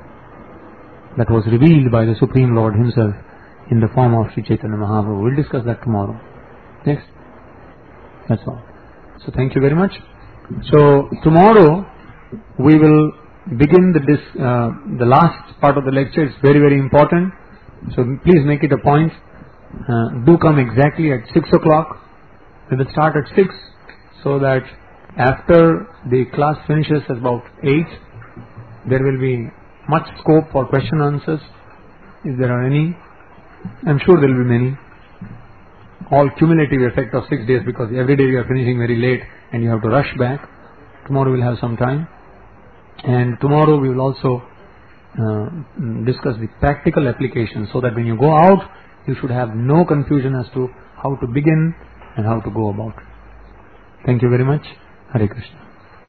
that was revealed by the Supreme Lord Himself in the form of Sri Chaitanya Mahaprabhu. We'll discuss that tomorrow. Next. That's all. So thank you very much. So tomorrow we will begin the dis, uh, the last part of the lecture. It's very very important. So please make it a point. Uh, do come exactly at six o'clock. We will start at six so that after the class finishes at about eight, there will be much scope for question answers, if there are any. I'm sure there will be many. All cumulative effect of six days, because every day we are finishing very late and you have to rush back. Tomorrow we'll have some time. And tomorrow we will also uh, discuss the practical application, so that when you go out, you should have no confusion as to how to begin and how to go about. Thank you very much. Hare Krishna.